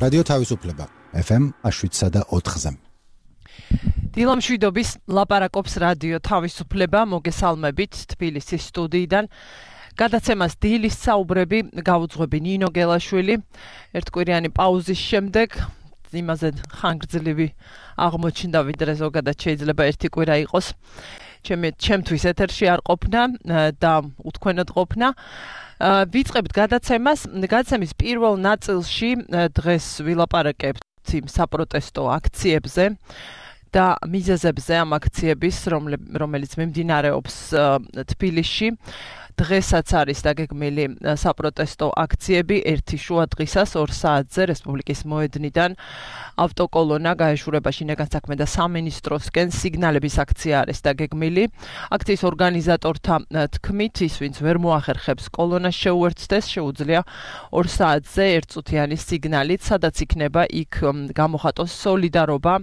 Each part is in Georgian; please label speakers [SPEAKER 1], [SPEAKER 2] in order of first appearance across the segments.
[SPEAKER 1] რადიო თავისუფლება FM 7.4-ზე.
[SPEAKER 2] დილამშვიდობის ლაპარაკობს რადიო თავისუფლება, მოგესალმებით თბილისის სტუდიიდან. გადაცემას დილის საუბრები გაუძღვები ნინო გელაშვილი. ერთკვირიანი პაუზის შემდეგ იმაზე ხანგრძლივი აღმოჩნდა, ვიდრე ზოგადად შეიძლება ერთი კვირა იყოს. ჩემთვის ეთერში არ ყოფნა და უთქვენოდ ყოფნა. ვიწყებთ გადაცემის პირველ ნაწილში დღეს ვილაპარაკებთ საპროტესტო აქციებზე და მიზეზებზე ამ აქციების, რომელიც მიმდინარეობს თბილისში. დღესაც არის დაგეგმილი საპროტესტო აქციები 1 შუა დღისას 2 საათზე რესპუბლიკის მოედნიდან ავტოკოლონა გაეშურება შინაგან საქმე და სამინისტროსკენ. სიგნალების აქცია არის დაგეგმილი. აქციის ორგანიზატორთა თქმით, ის ვინც ვერ მოახერხებს კოლონას შეუერთდეს, შეუძლია 2 საათზე ერთწუთიანი სიგნალით, სადაც იქნება იქ გამოხატოს სოლიდარობა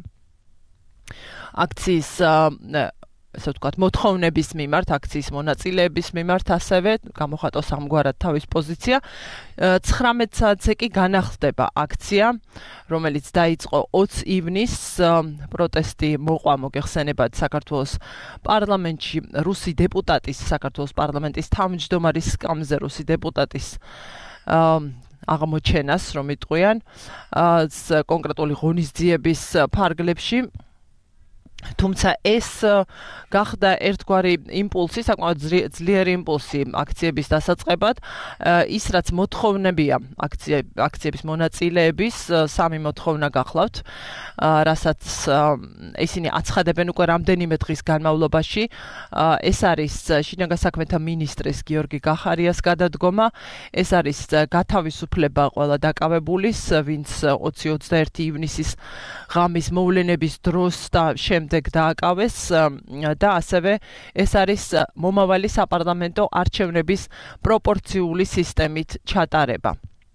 [SPEAKER 2] აქციის ესე ვთქვათ, მოთხოვნების მიმართ, აქციის მონაწილეების მიმართ, ასევე გამოხატოს ამგვარად თავის პოზიცია. 19 საათზე კი განახლდება აქცია, რომელიც დაიწყო 20 ივნისს. პროტესტი მოყვა მოგეხსენებათ საქართველოს პარლამენტში რუსი დეპუტატის, საქართველოს პარლამენტის თავმჯდომარის სკამზე რუსი დეპუტატის აღმოჩენას, რომ იტყვიან, კონკრეტული ღონისძიების ფარგლებში. თუმცა ეს გახდა ერთგვარი იმპულსი, საკმაოდ ძლიერი იმპულსი აქციების დასაწყებად. ის რაც მოთხოვნებია აქციების მონაწილეების, 3 მოთხოვნა გახლავთ, რასაც ისინი აცხადებენ უკვე რამდენიმე დღის განმავლობაში. ეს არის შინაგან საქმეთა მინისტრის გიორგი გახარიას გადადგომა, ეს არის გათავისუფლება ყველა დაკავებულის, ვინც 20-21 ივნისის ღამის მოვლენების დროს და შემდეგ დააკავეს და ასევე ეს არის მომავალი საპარლამენტო არჩევნების პროპორციული სისტემით ჩატარება.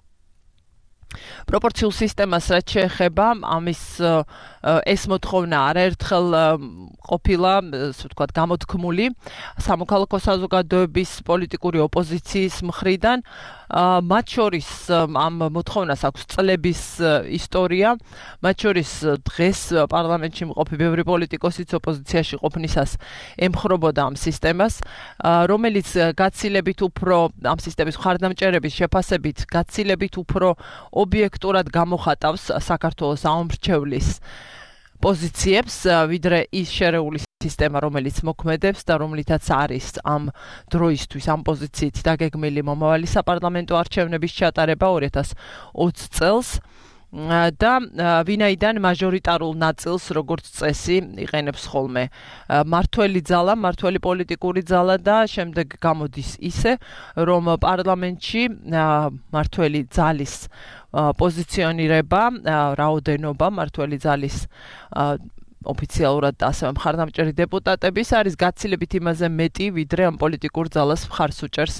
[SPEAKER 2] პროპორციულ სისტემას რაც შეეხება, ამის ეს მოთხოვნა არაერთხელ ყოფილა, ასე ვთქვათ, გამოთქმული სამოქალაქო საზოგადოების პოლიტიკური ოპოზიციის მხრიდან. მათ შორის ამ მოთხოვნას აქვს წლების ისტორია, მათ შორის დღეს პარლამენტში მყოფი ბევრი პოლიტიკოსიც ოპოზიციაში ყოფნისას ემხრობოდა ამ სისტემას, რომელიც გაცილებით უფრო ამ სისტემის მხარდამჭერების შეფასებით გაცილებით უფრო ობიექტურად გამოხატავს საქართველოს აუმრჩევლის პოზიციებს, ვიდრე ის შერეული სისტემა, რომელიც მოქმედებს და რომლითაც არის ამ დროისთვის ამ პოზიციით დაგეგმილი მომავალი საპარლამენტო არჩევნების ჩატარება 2020 წელს. და ვინაიდან მაჟორიტარულ ნაწილს, როგორც წესი, იყენებს ხოლმე მართველი ძალა, მართველი პოლიტიკური ძალა და შემდეგ გამოდის ისე, რომ პარლამენტში მართველი ძალის პოზიციონირება, რაოდენობა მართველი ძალის ოფიციალურად და ასევე მხარდამჭერი დეპუტატების არის გაცილებით იმაზე მეტი, ვიდრე ამ პოლიტიკურ ძალას მხარს უჭერს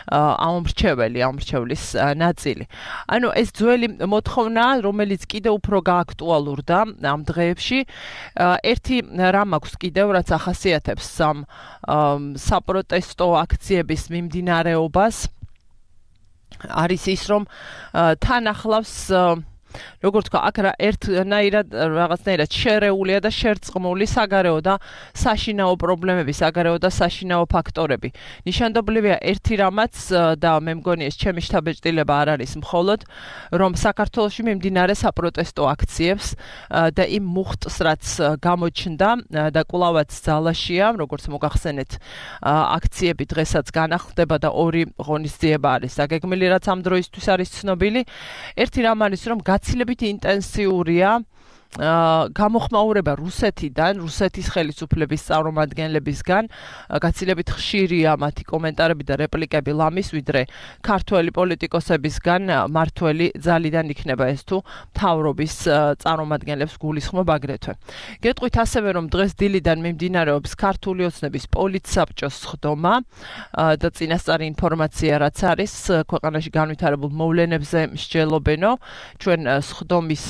[SPEAKER 2] აუმრჩევლის ნაწილი. ანუ ეს ძველი მოთხოვნა, რომელიც კიდევ უფრო გააქტუალურდა ამ დღეებში, ერთი რამ აქვს კიდევ, რაც ახასიათებს ამ საპროტესტო აქციების მიმდინარეობას, არის ის, რომ თან ახლავს როგორც თქვა, აქ რაღაცნაირად შერეულია და შერწყმული საგარეო და საშინაო პრობლემები, საგარეო და საშინაო ფაქტორები. ნიშანდობლივია ერთი რამაც და მე მგონი ეს ჩემი შთაბეჭდილება არ არის მხოლოდ, რომ საქართველოში მიმდინარე საპროტესტო აქციებს და იმ მუხტს, რაც გამოჩნდა და კვლავაც ძალაშია, როგორც მოგახსენეთ, აქციები დღესაც განახლდება და 2 ღონისძიება არის დაგეგმილი, რაც ამ დროისთვის არის ცნობილი. ერთი რამ არის, რომ გაცილებით ინტენსიურია გამოხმაურება რუსეთიდან, რუსეთის ხელისუფლების წარმომადგენლებისგან, გაცილებით ხშირია მათი კომენტარები და რეპლიკები ლამის, ვიდრე ქართველი პოლიტიკოსებისგან, მართველი ძალიდან იქნება ეს თუ მთავრობის წარმომადგენლებს გულისხმობ აგრეთვე. გეტყვით ასევე, რომ დღეს დილიდან მიმდინარეობს ქართული ოცნების პოლიტსაბჭოს სხდომა და წინასწარი ინფორმაცია რაც არის, ქვეყანაში განვითარებულ მოვლენებზე მსჯელობენო, ჩვენ სხდომის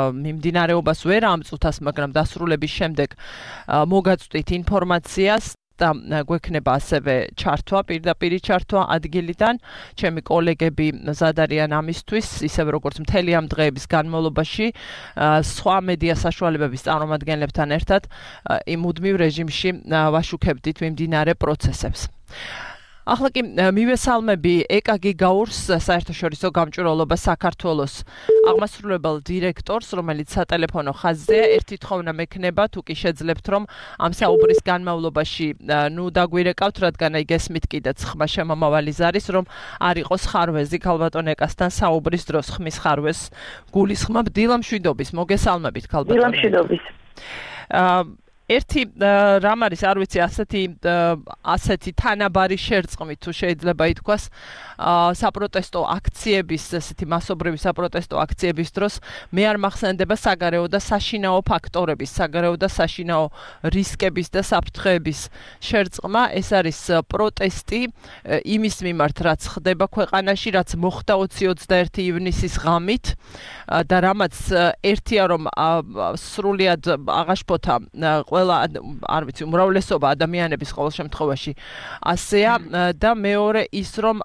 [SPEAKER 2] მიმდინარეობას ვერ ამწუთას, მაგრამ დასრულების შემდეგ მოგაწვდით ინფორმაციას და გვექნება ასევე ჩართვა, პირდაპირ ჩართვა ადგილიდან. ჩემი კოლეგები მზად არიან ამისთვის, ისევე როგორც მთელი ამ დღეების განმავლობაში სხვა მედია საშუალებების წარმომადგენლებთან ერთად იმ მუდმივ რეჟიმში ვაშუქებდით მიმდინარე პროცესებს. ახლა კი მივესალმები ეკაგი გაურს საერთაშორისო გამჭვირვალობა საქართველოს აღმასრულებელ დირექტორს, რომელიც სატელეფონო ხაზზეა. ერთი თხოვნა მექნება, თუ კი შეძლებთ, რომ ამ საუბრის განმავლობაში დაგვირეკავთ, რადგან გესმით კიდეც ხმა შემომავალი ზარის, რომ არ იყოს ხარვეზი ქალბატონ ეკასთან საუბრის დროს ხმის ხარვეს გულისხმობ. დილა მშვიდობის, მოგესალმებით ქალბატონ.
[SPEAKER 3] დილა მშვიდობის.
[SPEAKER 2] ერთი რამ არის, არ ვიცი, ასეთი თანაბარი შერწყმით თუ შეიძლება ითქვას, საპროტესტო აქციების, ესეთი მასობრივი საპროტესტო აქციების დროს მე არ მახსენდება საგარეო და საშინაო ფაქტორების, საგარეო და საშინაო რისკების და საფრთხეების შერწყმა. ეს არის პროტესტი იმის მიმართ, რაც ხდება ქვეყანაში, რაც მოხდა 20-21 ივნისის ღამით და რამაც ერთია, რომ სრულიად აღაშფოთა ყველა, არ ვიცი, უმრავლესობა ადამიანების ყოველ შემთხვევაში ასეა და მეორე ის, რომ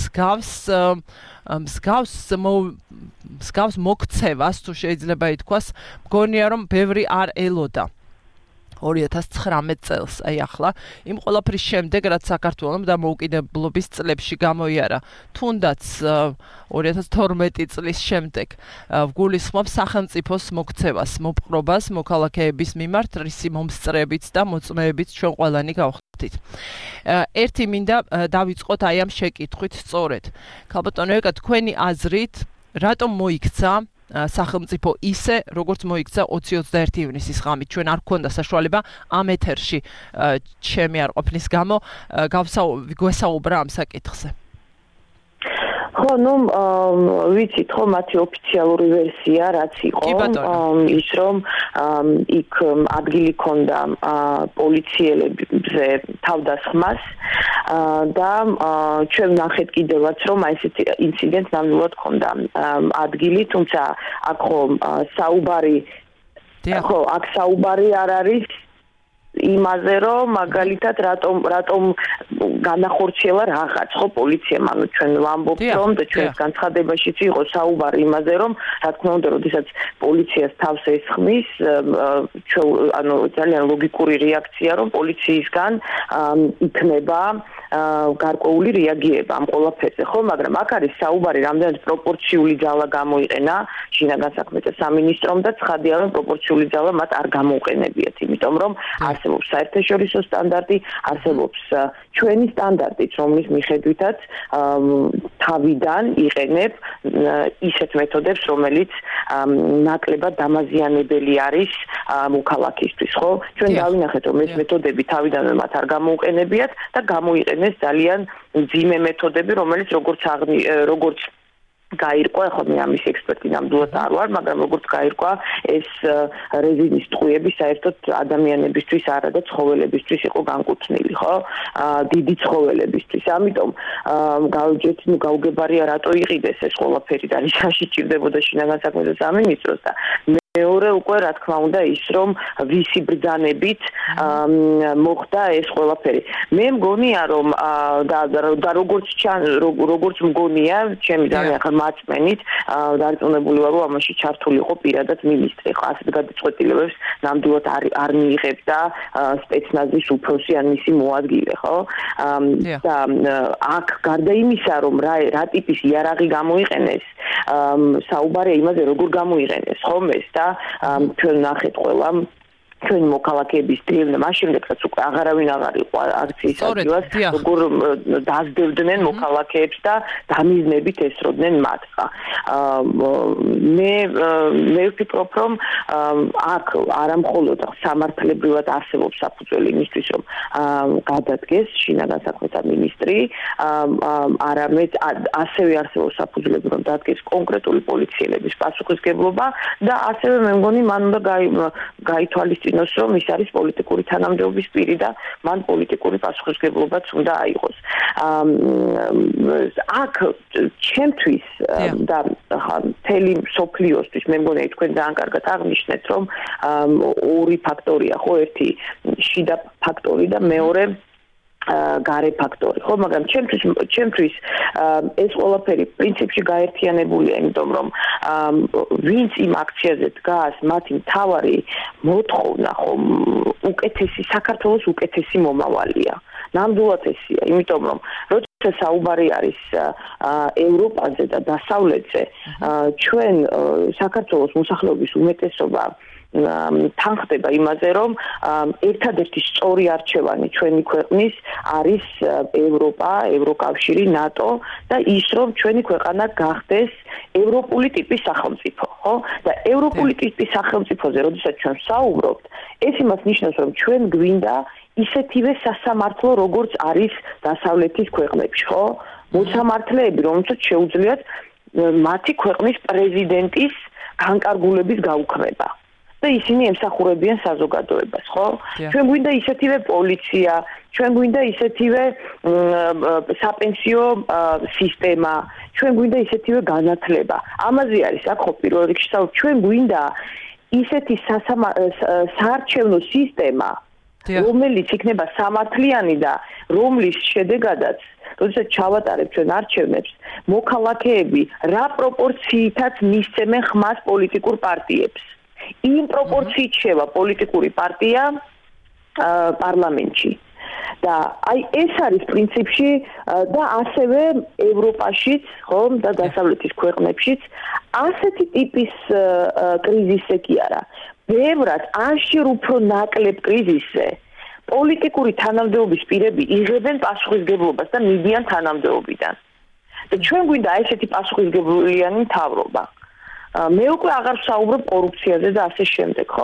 [SPEAKER 2] მსგავს მოქცევას, თუ შეიძლება ითქვას, მგონია, რომ ბევრი არ ელოდა 2019 წელს, აი ახლა, იმ ყველაფრის შემდეგ, რაც საქართველოს დამოუკიდებლობის წლებში გამოიარა, თუნდაც 2012 წლის შემდეგ ვგულისხმობ სახელმწიფოს მოქცევას, მოპყრობას მოქალაქეების მიმართ, რისი მომსწრებით და მოწმეებით ჩვენ ყველანი გავხდით. ერთი მინდა დავიწყოთ აი ამ შეკითხვით სწორედ. ქალბატონო ეკა, თქვენი აზრით, რატომ მოიქცა სახელმწიფო ისე, როგორც მოიქცა 20-21 ივნისის ღამით? ჩვენ არ გქონდა საშუალება ამ ეთერში ჩემი არ ყოფნის გამო გვესაუბრა ამ საკითხზე.
[SPEAKER 3] ხო, ვიცით, ხო, მათი ოფიციალური ვერსია, რაც იყო, ის რომ იქ ადგილი ქონდა პოლიციელებზე თავდასხმას და ჩვენ ვნახეთ კიდევაც, რომ აი ესეთი ინციდენტი ნამდვილად ქონდა ადგილი, თუმცა აქ საუბარი არ არის იმაზე, რომ მაგალითად რატომ განახორციელა რაღაც, ხო, პოლიციამ, ანუ ჩვენ ვამბობთ, რომ და ჩვენს განცხადებაშიც იყო საუბარი იმაზე, რომ რა თქმა უნდა, როდესაც პოლიციას თავს ესხმის, ანუ ძალიან ლოგიკური რეაქცია, რომ პოლიციისგან იქნება გარკვეული რეაგირება ამ ყველაფერზე, ხო, მაგრამ აქ არის საუბარი, რამდენად პროპორციული ძალა გამოიყენა შინაგან საქმეთა სამინისტრომ და ცხადია, რომ პროპორციული ძალა მათ არ გამოუყენებიათ, იმიტომ რომ არსებობს საერთაშორისო სტანდარტი, არსებობს ჩვენი სტანდარტიც, რომლის მიხედვითაც თავიდან იყენებ ისეთ მეთოდებს, რომელიც ნაკლებად დამაზიანებელი არის მოქალაქისთვის, ხო? ჩვენ დავინახეთ, რომ ეს მეთოდები თავიდანვე მათ არ გამოუყენებიათ და გამოიყენეს ძალიან მძიმე მეთოდები, რომელიც როგორც გაირკვა, ხო, მე ამის ექსპერტი ნამდვილად არ ვარ, მაგრამ როგორც გაირკვა, ეს რეზინის ტყუები საერთოდ ადამიანებისთვის არა და ცხოველებისთვის იყო განკუთვნილი, ხო? დიდი ცხოველებისთვის. ამიტომ გაუგებარია რატო იყიდეს ეს ყველაფერი და რისაში ჭირდებოდა შინაგან საქმეთა სამინისტროს და მეორე უკვე რა თქმა უნდა ის რომ ვისი ბრძანებით მოხდა ეს ყველაფერი. მე მგონია რომ და როგორც მგონია ჩემი ძალიან ახალ მაწმენით დარწმუნებული ვარ რომ ამაში ჩართული იყო პირადად მინისტრი. ხო, ასეთ გადაწყვეტილებებს ნამდვილად არ მიიღებდა სპეცნაზის უფროსი ან მისი მოადგილე, ხო? და აქ გარდა იმისა რომ რა ტიპის იარაღი გამოიყენეს, საუბარია იმაზე როგორ გამოიყენეს, ხომ ეს და ჩვენ ნახეთ ყველა ჩვენი მოქალაქეების დევნა მას შემდეგ რაც უკვე აღარავინ აღარ იყო აქციის ადგილას, როგორ დაძდევდნენ მოქალაქეებს და დამიზნებით ესროდნენ მათ. მე ვფიქრობ, რომ აქ არამხოლოდ სამართლებრივად არსებობს საფუძველი იმისთვის, რომ გადადგეს შინაგან საქმეთა მინისტრი, არამედ ასევე არსებობს საფუძვლები, რომ დადგეს კონკრეტული პოლიციელების პასუხისგებლობა და ასევე მე მგონი მან უნდა გაითვალისწინოს რომ ის არის პოლიტიკური თანამდებობის პირი და მან პოლიტიკური პასუხისგებლობაც უნდა აიღოს. აქ ჩემთვის და მთელი მსოფლიოსთვის მე მგონია თქვენ ძალიან კარგად აღნიშნეთ, რომ ორი ფაქტორია, ხო, ერთი შიდა ფაქტორი და მეორე გარე ფაქტორი, ხო, მაგრამ ჩემთვის ეს ყველაფერი პრინციპში გაერთიანებულია, იმიტომ რომ ვინც იმ აქციაზე დგას, მათი მთავარი მოთხოვნა, ხო, უკეთესი საქართველოს უკეთესი მომავალია. ნამდვილად ესია, იმიტომ რომ როცა საუბარი არის ევროპაზე და დასავლეთზე, ჩვენ საქართველოს მოსახლეობის უმეტესობა თანხდება იმაზე, რომ ერთადერთი სწორი არჩევანი ჩვენი ქვეყნის არის ევროპა, ევროკავშირი, ნატო და ის, რომ ჩვენი ქვეყანა გახდეს ევროპული ტიპის სახელმწიფო, ხო? და ევროპული ტიპის სახელმწიფოზე, როდესაც ჩვენ ვსაუბრობთ, ეს იმას ნიშნავს, რომ ჩვენ გვინდა ისეთივე სასამართლო, როგორც არის დასავლეთის ქვეყნებში, ხო? მოსამართლეები, რომელსაც შეუძლიათ მათი ქვეყნის პრეზიდენტის განკარგულების გაუქმება. და ისინი ემსახურებიან საზოგადოებას, ხო? ჩვენ გვინდა ისეთივე პოლიცია, ჩვენ გვინდა ისეთივე საპენსიო სისტემა, ჩვენ გვინდა ისეთივე განათლება. ამაზე არის აქ ხო პირველ რიგში საუბარი, ჩვენ გვინდა ისეთი საარჩევნო სისტემა, რომელიც იქნება სამართლიანი და რომლის შედეგადაც როდესაც ჩავატარებთ ჩვენ არჩევნებს, მოქალაქეები რა პროპორციითაც მისცემენ ხმას პოლიტიკურ პარტიებს. იმ პროპორციით შევა პოლიტიკური პარტია პარლამენტში. და აი ეს არის პრინციპში და ასევე ევროპაშიც, ხო, და დასავლეთის ქვეყნებშიც ასეთი ტიპის კრიზისი კი არა. ბევრად აშერ უფრო ნაკლებ კრიზისზე პოლიტიკური თანამდებობის პირები იღებენ პასუხისგებლობას და მიდიან თანამდებობიდან. და ჩვენ გვინდა ესეთი პასუხისგებლიანი მთავრობა. მე უკვე აღარ ვსაუბრობ კორუფციაზე და ასე შემდეგ, ხო?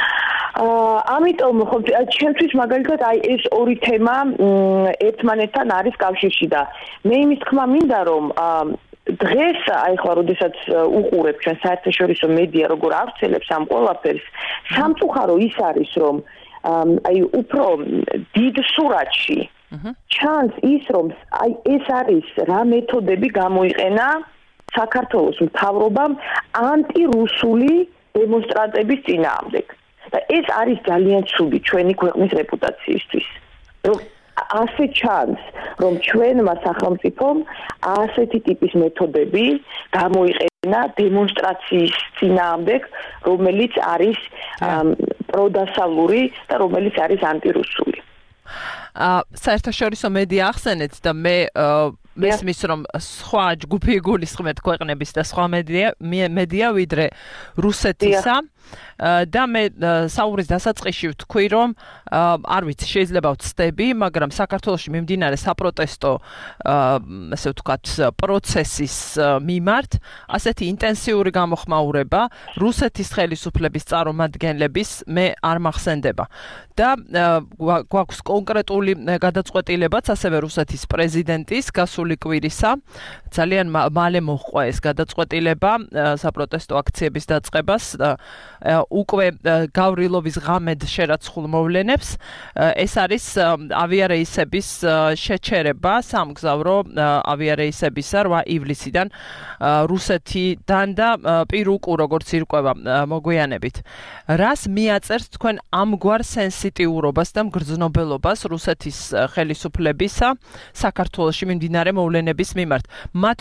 [SPEAKER 3] ამიტომ ხო ჩემთვის მაგალითად აი ეს ორი თემა ერთმანეთთან არის კავშირში და მე იმის თქმა მინდა რომ დღეს აი ხო როდესაც უყურებ ჩვენ საერთაშორისო მედია როგორ ავრცელებს ამ ყველაფერს სამწუხარო ის არის რომ აი უფრო დიდ სურათში ჩანს ის რომ აი ეს არის რა მეთოდები გამოიყენა საქართველოს მთავრობამ ანტირუსული დემონსტრანტების წინააღმდეგ. და ეს არის ძალიან ცუდი ჩვენი ქვეყნის რეპუტაციისთვის. რომ ასე ჩანს, რომ ჩვენმა სახელმწიფომ ასეთი ტიპის მეთოდები გამოიყენა დემონსტრაციის წინააღმდეგ, რომელიც არის პროდასავლური და რომელიც არის ანტირუსული.
[SPEAKER 2] საერთაშორისო მედია ახსენეთ და მე მესმის რომ სხვა ჯგუფი გულისხმეთ ქვეყნების და სხვა მედია ვიდრე რუსეთისა და მე საუბრის დასაწყისში ვთქვი რომ არ ვიცი შეიძლება ვცდები მაგრამ საქართველოში მიმდინარე საპროტესტო ასე ვთქვათ პროცესის მიმართ ასეთი ინტენსიური გამოხმაურება რუსეთის ხელისუფლების წარმომადგენლების მე არ მახსენდება და გვაქვს კონკრეტული გადაწყვეტილებაც ასევე რუსეთის პრეზიდენტის გასული კვირისა ძალიან მალე მოჰყვა ეს გადაწყვეტილება საპროტესტო აქციების დაწყებას უკვე გავრილოვის ღამედ შერაცხულ მოვლენებს ეს არის ავიარეისების შეჩერება სამგზავრო ავიარეისებისა 8 ივლისიდან რუსეთიდან და პირუკუ როგორც ირკვევა მოგვიანებით რას მიაწერთ თქვენ ამგვარ სენსიტიურობას და მგრძნობელობას რუსეთის ხელისუფლებისა საქართველოში მიმდინარე მოვლენების მიმართ მათ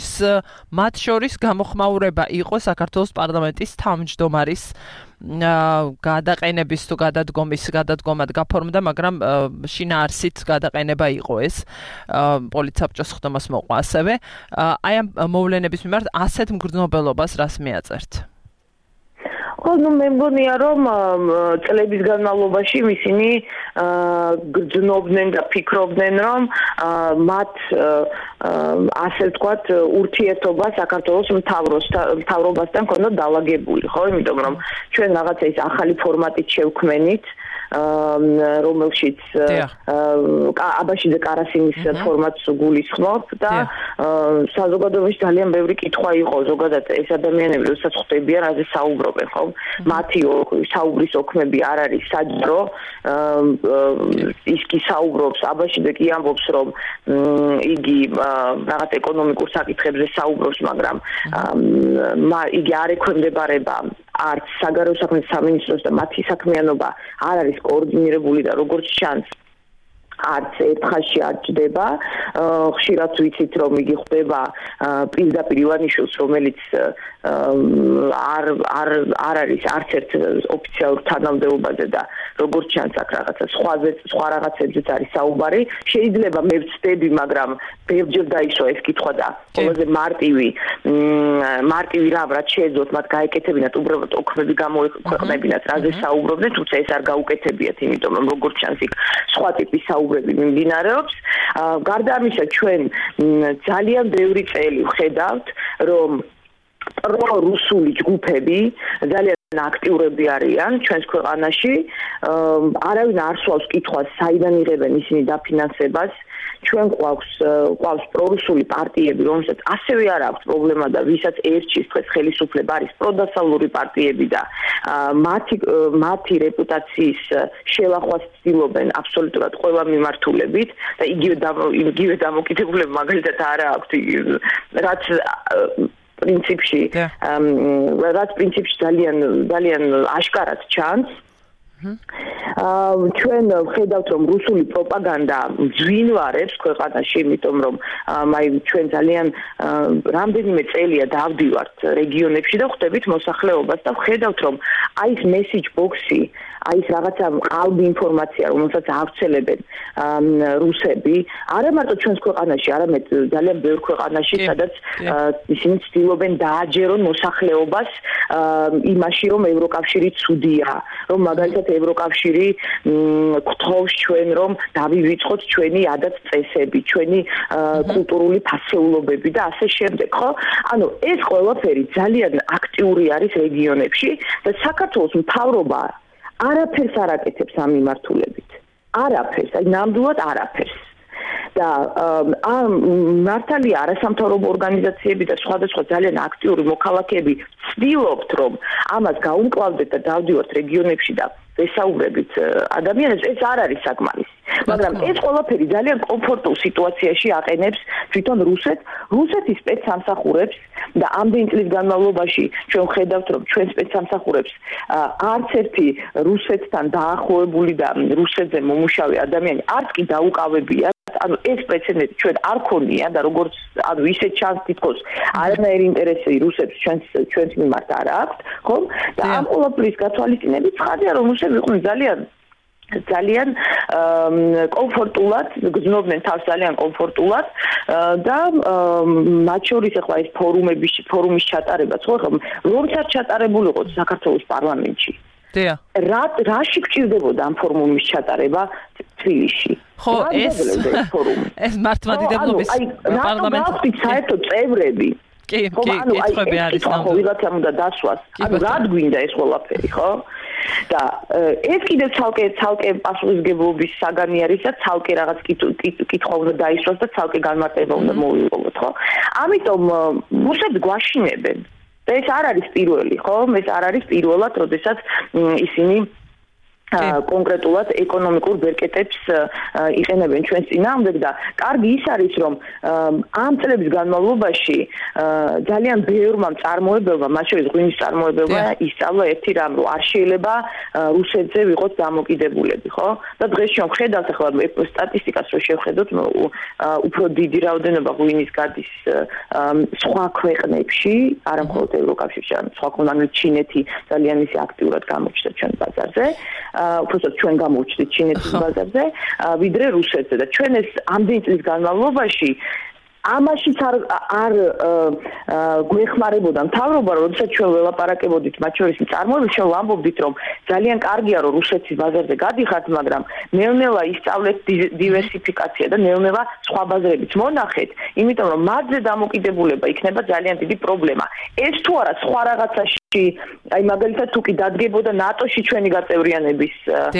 [SPEAKER 2] შორის გამოხმაურება იყო საქართველოს პარლამენტის თავმჯდომარის გადაყენების თუ გადადგომად გაფორმდა, მაგრამ შინაარსით გადაყენება იყო ეს პოლიცსაბჭოს ხდომას მოყვა ასევე. აი ამ მოვლენების მიმართ ასეთ მგრძნობელობას რას მიაწერთ?
[SPEAKER 3] ხო, მე მგონია რომ წლების განმავლობაში ისინი გრძნობდნენ და ფიქრობდნენ რომ მათ ასე ვთქვათ ურთიერთობა საქართველოს მთავრობასთან ქონდა დალაგებული, ხო? იმიტომ რომ ჩვენ რაღაცა ის ახალი ფორმატით შევქმენით რომელშიც აბაშიძე კარასინის ფორმატს გულისხმობ და საზოგადოებაში ძალიან ბევრი კითხვა იყო ზოგადად ეს ადამიანები როდესაც ხვდებიან რაზე საუბრობენ ხო მათი საუბრის ოქმები არ არის საჯარო ის კი საუბრობს აბაშიძე კი ამბობს რომ იგი რაღაც ეკონომიკურ საკითხებზე საუბრობს მაგრამ იგი არ ექვემდებარება არც საგარეო საქმეთა სამინისტროს და მათი საქმიანობა არ არის კოორდინირებული და როგორც ჩანს არც ერთხანში არ ჭდება. ხშირად ვიცით რომ იგი ხდება პირდაპირ ივანიშვილს, რომელიც არ არის არც ერთ ოფიციალურ თანამდებობაზე და როგორც ჩანს აქ რაღაცა სხვა რაღაცებზეც არის საუბარი. შეიძლება მე ვწდები, მაგრამ ბევრჯერ დაისვა ეს კითხვა და ყველაზე მარტივი რამ რაც შეეძლოთ მათ გაეკეთებინათ, უბრალოდ ოქმები გამოექვეყნებინათ, რაზე საუბრობდნენ, თუმცა ეს არ გაუკეთებიათ, იმიტომ რომ როგორც ჩანს იქ სხვა ტიპის საუბრები მიმდინარეობს. გარდა ამისა, ჩვენ ძალიან ბევრი წელი ვხედავთ, რომ პრორუსული ჯგუფები ძალიან აქტიურები არიან ჩვენს ქვეყანაში. არავინ არ სვავს კითხვას, საიდან იღებენ ისინი დაფინანსებას. ჩვენ ყავს პრორუსული პარტიები, რომელსაც ასევე არ აქვს პრობლემა და ვისაც ერჩის დღეს ხელისუფლება არის პროდასავლური პარტიები და მათი რეპუტაციის შელახვას ცდილობენ აბსოლუტურად ყველა მიმართულებით და იგივე დამოკიდებულება მაგალითად არ აქვს რაც პრინციპში ძალიან აშკარად ჩანს. ჩვენ ვხედავთ რომ რუსული პროპაგანდა ძვინვარებს ქვეყანაში, იმიტომ რომ ჩვენ ძალიან რამდენიმე წელია დავდივართ რეგიონებში და ხვდებით მოსახლეობას და ვხედავთ რომ აი ეს მესიჯ ბოქსი, აი ეს რაღაცა ყალბი ინფორმაცია, რომელსაც ავრცელებენ რუსები, არა მარტო ჩვენს ქვეყანაში, არამედ ძალიან ბევრ ქვეყანაში, სადაც ისინი ცდილობენ დააჯერონ მოსახლეობას იმაში, რომ ევროკავშირი ცუდია, რომ მაგალითად ევროკავშირი გთხოვს ჩვენ, რომ დავივიწყოთ ჩვენი ადათ-წესები, ჩვენი კულტურული ფასეულობები და ასე შემდეგ, ხო? ანუ ეს ყველაფერი ძალიან აქტიური არის რეგიონებში და საქართველოს მთავრობა არაფერს არ აკეთებს ამ მიმართულებით. არაფერს, აი ნამდვილად არაფერს. და მართალია არასამთავრობო ორგანიზაციები და სხვადასხვა ძალიან აქტიური მოქალაქეები ცდილობთ, რომ ამას გაუმკლავდეთ და დავდივართ რეგიონებში და ვესაუბრებით ადამიანებს, ეს არ არის საკმარისი. მაგრამ ეს ყველაფერი ძალიან კომფორტულ სიტუაციაში აყენებს თვითონ რუსეთის სპეცსამსახურებს და ამდენი წლის განმავლობაში ჩვენ ხედავთ, რომ ჩვენ სპეცსამსახურებს არც ერთი რუსეთთან დაახლოებული და რუსეთზე მომუშავე ადამიანი არც კი დაუკავებია. ანუ ეს პრეცედენტი ჩვენ არ ქონია და როგორც ისე ჩანს თითქოს არანაირი ინტერესი რუსებს ჩვენს მიმართ არ აქვს, ხო? და ამ ყველაფრის გათვალისწინებით ცხადია, რომ რუსები იყვნენ ძალიან კომფორტულად, გრძნობდნენ თავს ძალიან კომფორტულად და მათ შორის ახლა ეს ფორუმის ჩატარებაც, ხო, რომც არ ჩატარებულიყო საქართველოს პარლამენტში. რაში გჭირდებოდა ამ ფორუმის ჩატარება თბილისში?
[SPEAKER 2] ხო, ეს მართლმადიდებლობის
[SPEAKER 3] პარლამენტი საერთო წევრები.
[SPEAKER 2] კი, კითხვები არის
[SPEAKER 3] ნამდვილად. ხო, ვიღაცამ უნდა დასვას. ანუ რად გვინდა ეს ყველაფერი, ხო? და ეს კიდევ ცალკე პასუხისგებლობის საგანი არის და ცალკე რაღაც კითხვა უნდა დაისვას და ცალკე განმარტება უნდა მოვიღოთ, ხო? ამიტომ რუსებს გვაშინებენ. და ეს არ არის პირველი, ხო? ეს არ არის პირველად, როდესაც ისინი კონკრეტულად ეკონომიკურ ბერკეტებს იყენებენ ჩვენს წინააღმდეგ და კარგი ის არის რომ ამ წლების განმავლობაში ძალიან ბევრმა მწარმოებელმა, მათ შორის ღვინის მწარმოებელმა ისწავლა ერთი რამ, რომ არ შეიძლება რუსეთზე ვიყოთ დამოკიდებულები, ხო? და დღეს ჩვენ ვხედავთ ახლა სტატისტიკას რო შევხედოთ, უფრო დიდი რაოდენობა ღვინის გადის სხვა ქვეყნებში, არა მხოლოდ ევროკავშირში, არამედ სხვა ქვეყნებში, ჩინეთი ძალიან ისე აქტიურად გამოჩნდა ჩვენ ბაზარზე. უბრალოდ ჩვენ გამოვჩდით ჩინეთის ბაზარზე, ვიდრე რუსეთზე და ჩვენ ეს ამდენი წლის განმავლობაში ამაშიც არ გვეხმარებოდა მთავრობა, როდესაც ჩვენ ველაპარაკებოდით მათ შორის მწარმოებელს, ჩვენ ვამბობდით, რომ ძალიან კარგია, რომ რუსეთის ბაზარზე გადიხართ, მაგრამ ნელ-ნელა ისწავლეთ დივერსიფიკაცია და ნელ-ნელა სხვა ბაზრებიც მონახეთ, იმიტომ რომ მათზე დამოკიდებულება იქნება ძალიან დიდი პრობლემა. ეს თუ არა სხვა რაღაცაში, აი მაგალითად თუ კი დადგებოდა ნატოში ჩვენი გაწევრიანების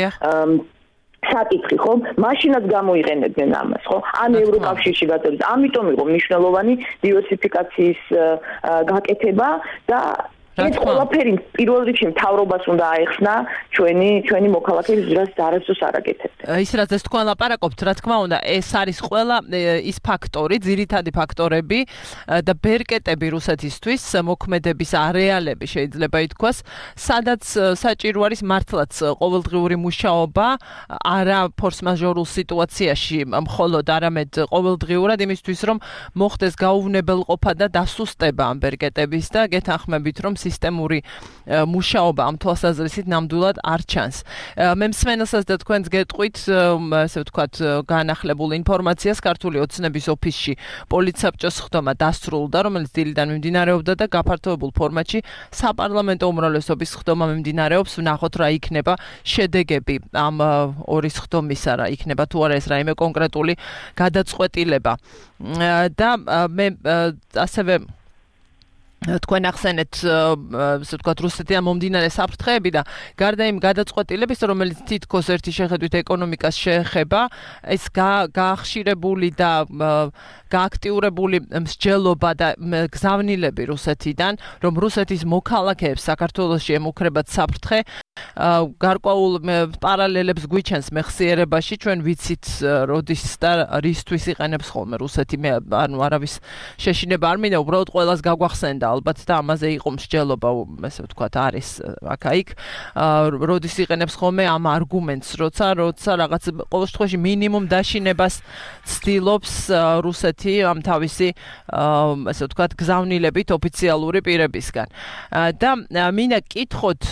[SPEAKER 3] საკითხი, ხო? მაშინაც გამოიყენებდნენ ამას, ხო? ან ევროკავშირში გაწევრიანება. ამიტომ იყო მნიშვნელოვანი დივერსიფიკაციის გაკეთება და ეს ყველაფერი პირველ რიგში მთავრობას უნდა აეხსნა ჩვენი მოქალაქეების ვისაც არასდროს არ აკეთებდა.
[SPEAKER 2] ის რაც ეს თქვენ ლაპარაკობთ, რა თქმა უნდა, ეს არის ყველა ის ფაქტორი, ძირითადი ფაქტორები და ბერკეტები რუსეთისთვის, მოქმედების არეალები შეიძლება ითქვას, სადაც საჭირო არის მართლაც ყოველდღიური მუშაობა, არა ფორს-მაჟორულ სიტუაციაში, მხოლოდ არამედ ყოველდღიურად იმისთვის, რომ მოხდეს გაუვნებელყოფა და დასუსტება ამ ბერკეტების და გეთანხმებით, რომ სისტემური მუშაობა ამ თვალსაზრისით ნამდვილად არ ჩანს. მე მსმენელსაც და თქვენს გეტყვით, ასე ვთქვათ, განახლებულ ინფორმაციას ქართული ოცნების ოფისში პოლიცსაბჭოს ხდომა დასრულდა, რომელიც დილიდან მიმდინარეობდა და გაფართოებულ ფორმატში საპარლამენტო უმრავლესობის ხდომა მიმდინარეობს. ვნახოთ რა იქნება შედეგები ამ ორის ხდომისა, რა იქნება თუ არა ეს რაიმე კონკრეტული გადაწყვეტილება. და მე ასევე თქვენ ახსენეთ, ასე ვთქვათ, რუსეთიდან მომდინარე საფრთხეები და გარდა იმ გადაწყვეტილების, რომელიც თითქოს ერთი შეხედვით ეკონომიკას შეეხება, ეს გაახშირებული და გააქტიურებული მსჯელობა და გზავნილები რუსეთიდან, რომ რუსეთის მოქალაქეებს საქართველოში ემუქრებათ საფრთხე, გარკვეულ პარალელებს გვიჩენს მეხსიერებაში, ჩვენ ვიცით, როდის და რისთვის იყენებს ხოლმე რუსეთი, მე არავის შეშინება არ მინდა, უბრალოდ ყველას გაგვახსენდა ალბათ და ამაზე იყო მსჯელობა, ასე ვთქვათ, არის აქ-იქ, როდის იყენებს ხოლმე ამ არგუმენტს, როცა რაღაც ყოველ შემთხვევაში მინიმუმ დაშინებას ცდილობს რუსეთი ამ თავისი, ასე ვთქვათ, გზავნილებით ოფიციალური პირებისგან. და მინდა კითხოთ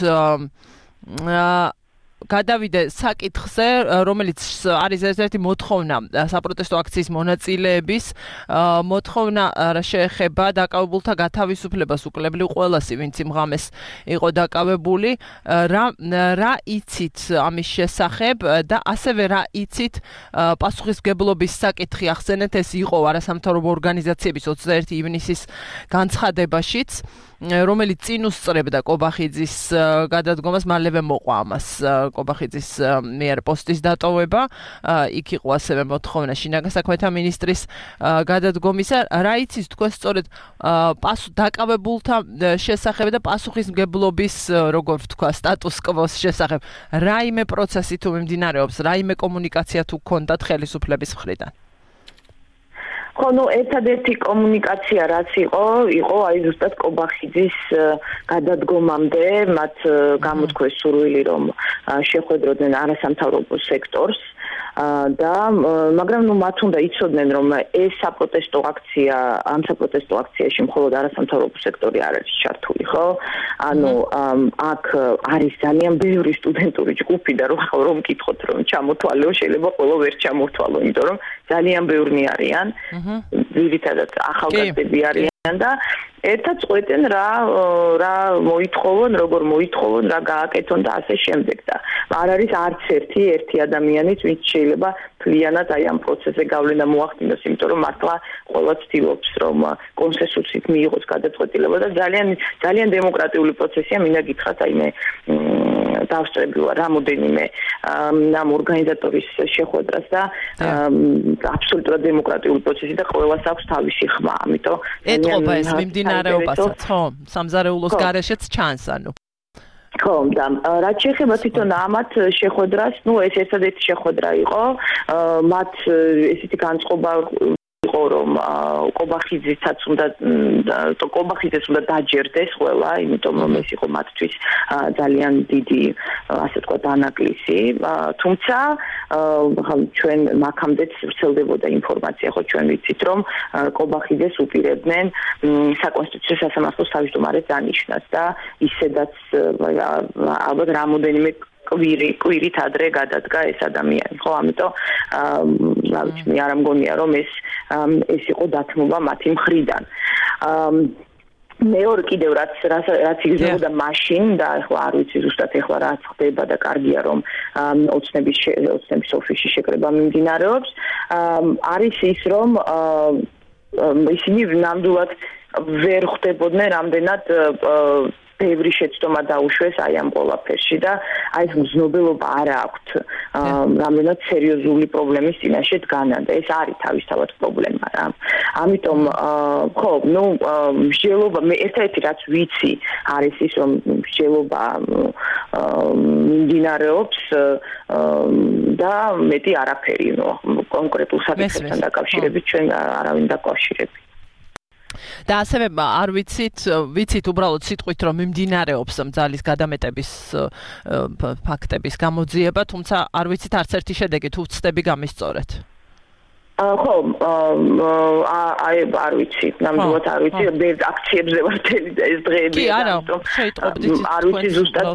[SPEAKER 2] გადავიდე საკითხზე, რომელიც არის ერთ-ერთი მოთხოვნა საპროტესტო აქციის მონაწილეების, მოთხოვნა შეეხება დაკავებულთა გათავისუფლებას, უკლებლივ ყველასი, ვინც იმ ღამეს იყო დაკავებული, რა იცით ამის შესახებ და ასევე რა იცით პასუხისმგებლობის საკითხი ახსენეთ, ეს იყო არასამთავრობო ორგანიზაციების 21 ივნისის განცხადებაშიც, რომელიც წინ უსწრებდა კობახიძის გადადგომას, მალევე მოყვა ამას კობახიძის მიერ პოსტის დატოვება, იქ იყო ასევე მოთხოვნა შინაგან საქმეთა მინისტრის გადადგომისა. რა იცის თქვენ სწორედ დაკავებულთა შესახებ და პასუხისმგებლობის, როგორ ვთქვა, სტატუს კვოს შესახებ, რაიმე პროცესი თუ მიმდინარეობს, რაიმე კომუნიკაცია თუ გქონდათ ხელისუფლების მხრიდან?
[SPEAKER 3] ხო, ერთადერთი კომუნიკაცია რაც იყო აი ზუსტად კობახიძის გადადგომამდე, მათ გამოთქვეს სურვილი, რომ შეხვედროდნენ არასამთავრობო სექტორს და მაგრამ მათ უნდა იცოდნენ, რომ ეს საპროტესტო აქცია, ამ საპროტესტო აქციაში მხოლოდ არასამთავრობო სექტორი არ არის ჩართული, ხო? ანუ აქ არის ძალიან ბევრი სტუდენტური ჯგუფი და რომ მკითხოთ, რომ ჩამოთვალეო, შეიძლება ყოველ ვერ ჩამოთვალო, იმიტომ რომ ძალიან ბევრნი არიან. ძირითადად ახალგაზრდები არიან და ერთად წყვეტენ რა მოითხოვონ, როგორ მოითხოვონ, რა გააკეთონ და ასე შემდეგ და არ არის არც ერთი ადამიანიც, ვინც შეიძლება მთლიანად აი ამ პროცესზე გავლენა მოახდინოს, იმიტომ რომ მართლა ყველა ცდილობს, რომ კონსენსუსით მიიღოს გადაწყვეტილება და ძალიან დემოკრატიული პროცესია, მინდა გითხრათ, აი მე დავსწრებილა რამოდენიმე ამ ორგანიზატორის შეხვედრას და აბსოლუტურად დემოკრატიული პროცესი და ყველას აქვს თავისი ხმა, ამიტომ
[SPEAKER 2] ეტყობა ეს მიმდინარეობასაც, ხო, სამზარეულოს გარეშეც ჩანს, ანუ
[SPEAKER 3] ხო, და რაც შეეხება თვითონ ამათ შეხვედრას, ეს ერთადერთი შეხვედრა იყო, მათ ესეთი განწყობა იყო, რომ კობახიძესაც უნდა დაჯერდეს ყველა, იმიტომ რომ ეს იყო მათთვის ძალიან დიდი, ასე ვთქვათ, ანაკლისი, თუმცა ჩვენ მაქამდეც ვრცელდებოდა ინფორმაცია, ხო ჩვენ ვიცით, რომ კობახიძეს უპირებდნენ საკონსტიტუციო სასამართლოს თავმჯდომარეს დანიშვნას და ისედაც ალბათ რამოდენიმე კვირით ადრე გადადგა ეს ადამიანი, ხო, ამიტომ რა ვიცი, მე არ მგონია, რომ ეს იყო დათმობა მათი მხრიდან. მეორე კიდევ რაც იგრძნობდა მაშინ და ახლა არ ვიცი ზუსტად ახლა რაც ხდება და კარგია რომ ოცნების ოფისში შეკრება მიმდინარეობს, არის ის რომ ისინი ნამდვილად ვერ ხვდებოდნენ რამდენად ბევრი შეცდომა დაუშვეს აი ამ ყველაფერში და აი ეს მზნობელობა არ აქვთ რამდენად სერიოზული პრობლემის წინაშე დგანან და ეს არის თავისთავად პრობლემა რა. ამიტომ ხო, ნუ მსჯელობა მე ერთ-ერთი რაც ვიცი არის ის რომ მსჯელობა მიმდინარეობს და მეტი არაფერი, ნუ კონკრეტულ საკითხებთან დაკავშირებით ჩვენ არავინ დაკავშირებით.
[SPEAKER 2] და ასევე არ ვიცით უბრალოდ სიტყვით რომ მიმდინარეობს ძალის გადამეტების ფაქტების გამოძიება, თუმცა არ ვიცით არც ერთი შედეგი თუ ვცდები გამისწორეთ.
[SPEAKER 3] ხო, არ ვიცი, ნამდვილად არ ვიცი, ბევრ აქციებზე ვარ თელი ეს დღეები.
[SPEAKER 2] კი, არა, შეიტყობდით.
[SPEAKER 3] არ ვიცი ზუსტად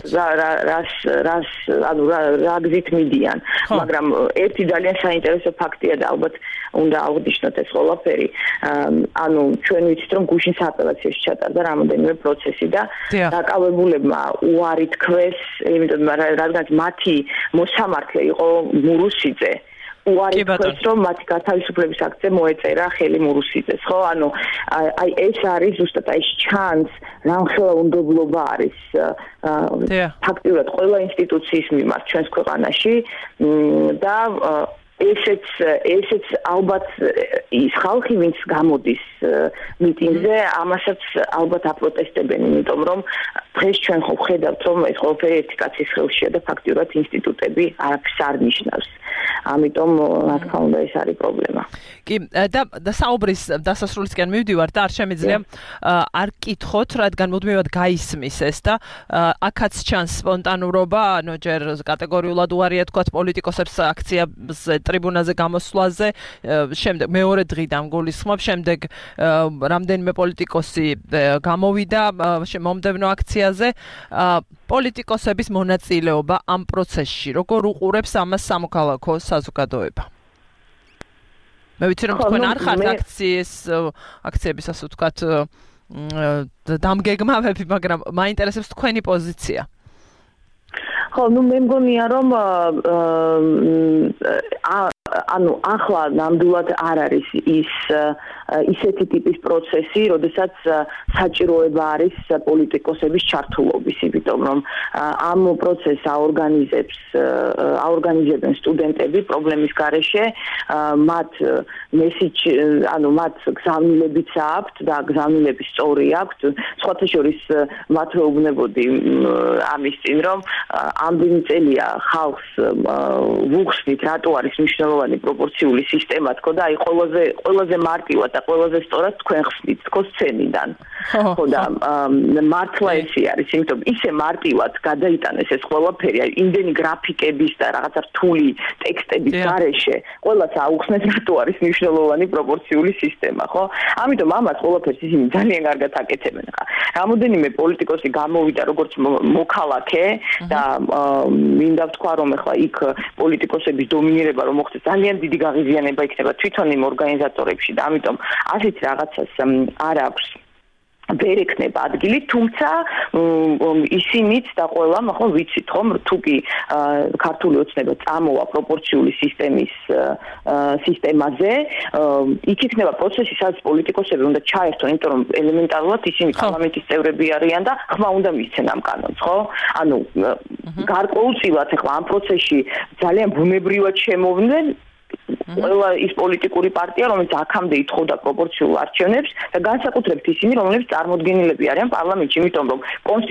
[SPEAKER 3] რა გზით მიდიან, მაგრამ ერთი ძალიან საინტერესო ფაქტია და ალბათ უნდა აღვნიშნოთ ეს ყველაფერი. ანუ ჩვენ ვიცით რომ გუშინ სააპელაციოში ჩატარდა რამოდენიმე პროცესი და დაკავებულებმა უარი თქვეს, იმიტომ რადგან მათი მოსამართლე იყო მურუსიძე. უარი თქვეს რომ მათი გათავისუფლების აქტზე მოეწერა ხელი მურუსიძეს, ხო? ანუ აი ეს არის ზუსტად აი ჩანს რამხელა უნდობლობა არის ფაქტიურად ყველა ინსტიტუციის მიმართ ჩვენს ქვეყანაში და ესეც ალბათ ის ხალხი ვინც გამოდის მიტინგზე ამასაც ალბათ აპროტესტებენ, იმიტომ რომ დღეს ჩვენ ხო ვხედავთ რომ ეს ყველაფერი ერთი კაცის ხელშია და ფაქტიურად ინსტიტუტები არაფერს არ ნიშნავს. ამიტომ რა თქმა უნდა ეს არის პრობლემა.
[SPEAKER 2] კი, და საუბრის დასასრულისკენ მივდივარ და არ შემიძლია არ კითხოთ, რადგან მუდმივად გაისმის ეს და აქაც ჩანს სპონტანურობა, ანუ ჯერ კატეგორიულად უარია თქვათ პოლიტიკოსებს აქციაზე ტრიბუნაზე გამოსვლაზე, შემდეგ მეორე დღიდან გულისხმობ, შემდეგ რამდენიმე პოლიტიკოსი გამოვიდა მომდევნო აქციაზე. პოლიტიკოსების მონაწილეობა ამ პროცესში, როგორ უყურებს ამას სამოქალაქო საზოგადოება? მე ვიცი რომ თქვენ არ ხართ აქციების ასე ვთქვათ დამგეგმავები, მაგრამ მაინტერესებს თქვენი პოზიცია.
[SPEAKER 3] ხო, ნუ მე მგონია რომ ანუ ახლა ნამდვილად არ არის ისეთი ტიპის პროცესი, როდესაც საჭიროება არის პოლიტიკოსების ჩართულობის, იმიტომ რომ ამ პროცესს აორგანიზებენ სტუდენტები პრობლემის გარეშე, მათ გზავნილებიც აქვთ და გზავნილების სწორი აქვთ. სხვათა შორის მათ ვეუბნებოდი ამის წინ, რომ ამდენი წელია ხალხს ვუხსნით, რატო არის მნიშვნელოვანი პროპორციული სისტემა, თქო და აი ყველაზე მარტივად და ყველაზე სწორად თქვენ ხსნით თქო სცენიდან. ხო და მართლა ესე არის, იმიტომ ისე მარტივად გადაიტანეს ეს ყველაფერი, აი იმდენი გრაფიკების და რაღაცა რთული ტექსტების გარეშე, ყველას აუხსნეს რატო არის მნიშვნელოვანი პროპორციული სისტემა, ხო? ამიტომ ამას ყველაფერს ისინი ძალიან კარგად აკეთებენ. რამოდენიმე პოლიტიკოსი გამოვიდა როგორც მოქალაქე და მინდა ვთქვა რომ ახლა იქ პოლიტიკოსების დომინირება რომ მოხდეს ძალიან დიდი გაღიზიანება იქნება თვითონ იმ ორგანიზატორებში და ამიტომ ასეთ რაღაცას არ აქვს ვერ ექნება ადგილი, თუმცა ისინიც და ყველამ ხო ვიცით ხომ თუ კი ქართული ოცნება წამოვა პროპორციული სისტემაზე, იქ იქნება პროცესი, სადაც პოლიტიკოსები უნდა ჩაერთონ, იმიტომ რომ ელემენტარულად ისინი პარლამენტის წევრები არიან და ხმა უნდა მისცენ ამ კანონს, ხო? ანუ გარკვეულწილად ახლა ამ პროცესში ძალიან ბუნებრივად შემოვიდნენ ყველა ის პოლიტიკური პარტია, რომელიც აქამდე ითხოვდა პროპორციულ არჩევნებს და განსაკუთრებით ისინი, რომლებიც წარმოდგენილები არიან პარლამენტში, იმიტომ რომ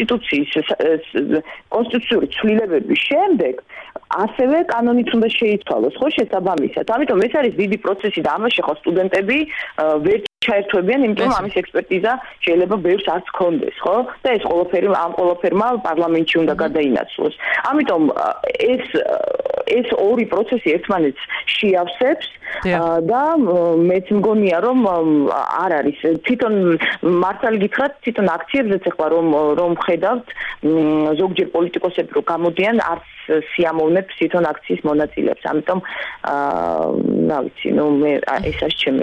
[SPEAKER 3] კონსტიტუციური ცვლილებების შემდეგ ასევე კანონიც უნდა შეიცვალოს, ხო, შესაბამისად. ამიტომ ეს არის დიდი პროცესი და ამაში ხო სტუდენტები ვერ ჩაერთვებიან, იმიტომ რომ ამის ექსპერტიზა შეიძლება ბევრს არც ქონდეს, ხო? და ეს ყველაფერმა პარლამენტში უნდა გადაინაცვლოს. ამიტომ ეს ორი პროცესი ერთმანეთს შეავსებს და მეც მგონია რომ არ არის თვითონ მართალი გითხრათ, თვითონ აქციებზეც ახლა რომ ხედავთ ზოგჯერ პოლიტიკოსები რომ გამოდიან არც სიამოვნებს თვითონ აქციის მონაწილეებს. ამიტომ რა ვიცი, მე ეს არის ჩემი აზრი.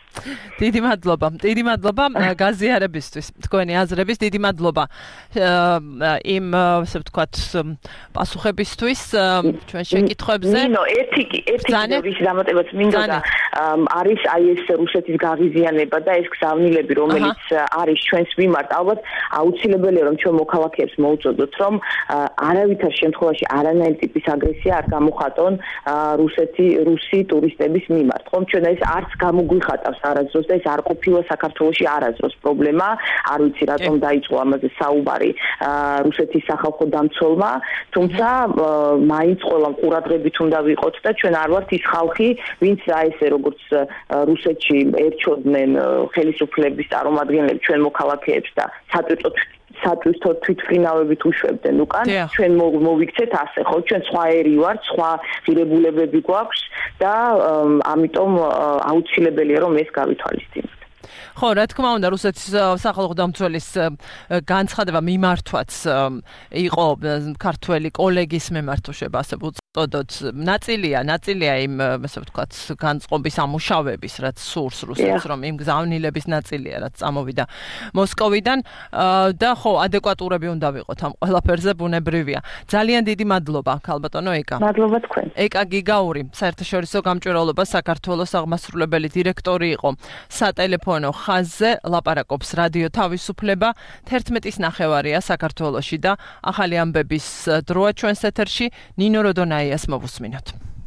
[SPEAKER 2] დიდი მადლობა გაზიარებისთვის, თქვენი აზრების, დიდი მადლობა იმ ასე ვთქვათ პასუხებისთვის ჩვენ შეკითხვებზე.
[SPEAKER 3] ნინო, ერთი რის დამატებაც მინდა და არის აი ეს რუსეთის გაღიზიანება და ეს გზავნილები, რომელიც არის ჩვენს მიმართ, ალბათ აუცილებელია რომ ჩვენ მოქალაქეებს მოუწოდოთ, რომ არავითარ შემთხვევაში არანაირი ტიპის აგრესია არ გამოხატონ რუსი ტურისტების მიმართ. ხომ ჩვენ ეს არც გამოგვიხატავს არასდროს და ეს არ ყოფილა საქართველოში არასდროს პრობლემა, არ ვიცი რატომ დაიწყო ამაზე საუბარი რუსეთის სახალხო დამცველმა, თუმცა მაინც ყველა ყურადღებით უნდა ვიყოთ და ჩვენ არ ვართ ის ხალხი, ვინც ესე როგორც რუსეთში ერჩოდნენ ხელისუფლების წარმომადგენლები ჩვენ მოქალაქეებს და სატვირთო თვითმფრინავებით უშვებდნენ უკან, ჩვენ მოვიქცეთ ასე, ხო, ჩვენ სხვა ერი ვართ, სხვა ღირებულებები გვაქვს და ამიტომ აუცილებელია რომ ეს გავითვალისწინოთ.
[SPEAKER 2] ხო, რა თქმა უნდა, რუსეთის სახალხო დამცველის განცხადება მიმართვაც იყო ქართველი კოლეგის მიმართუშება, ასე ვუწოდოთ, ნაწილია იმ, ასე ვთქვათ, განწყობის ამუშავების, რაც სურს რუსეთს, რომ იმ გზავნილების ნაწილია, რაც წამოვიდა მოსკოვიდან და ხო, ადეკვატურები უნდა ვიყოთ ამ ყველაფერზე, ბუნებრივია. ძალიან დიდი მადლობა, ქალბატონო ეკა.
[SPEAKER 3] მადლობა თქვენ.
[SPEAKER 2] ეკა გიგაური, საერთაშორისო გამჭვირვალობა საქართველოს აღმასრულებელი დირექტორი იყო. სატელეფონო ხაზზე ლაპარაკობს რადიო თავისუფლება 11:09 საქართველოში და ახალი ამბების დროა ჩვენს ეთერში ნინო როდონაიას მოვუსმინოთ.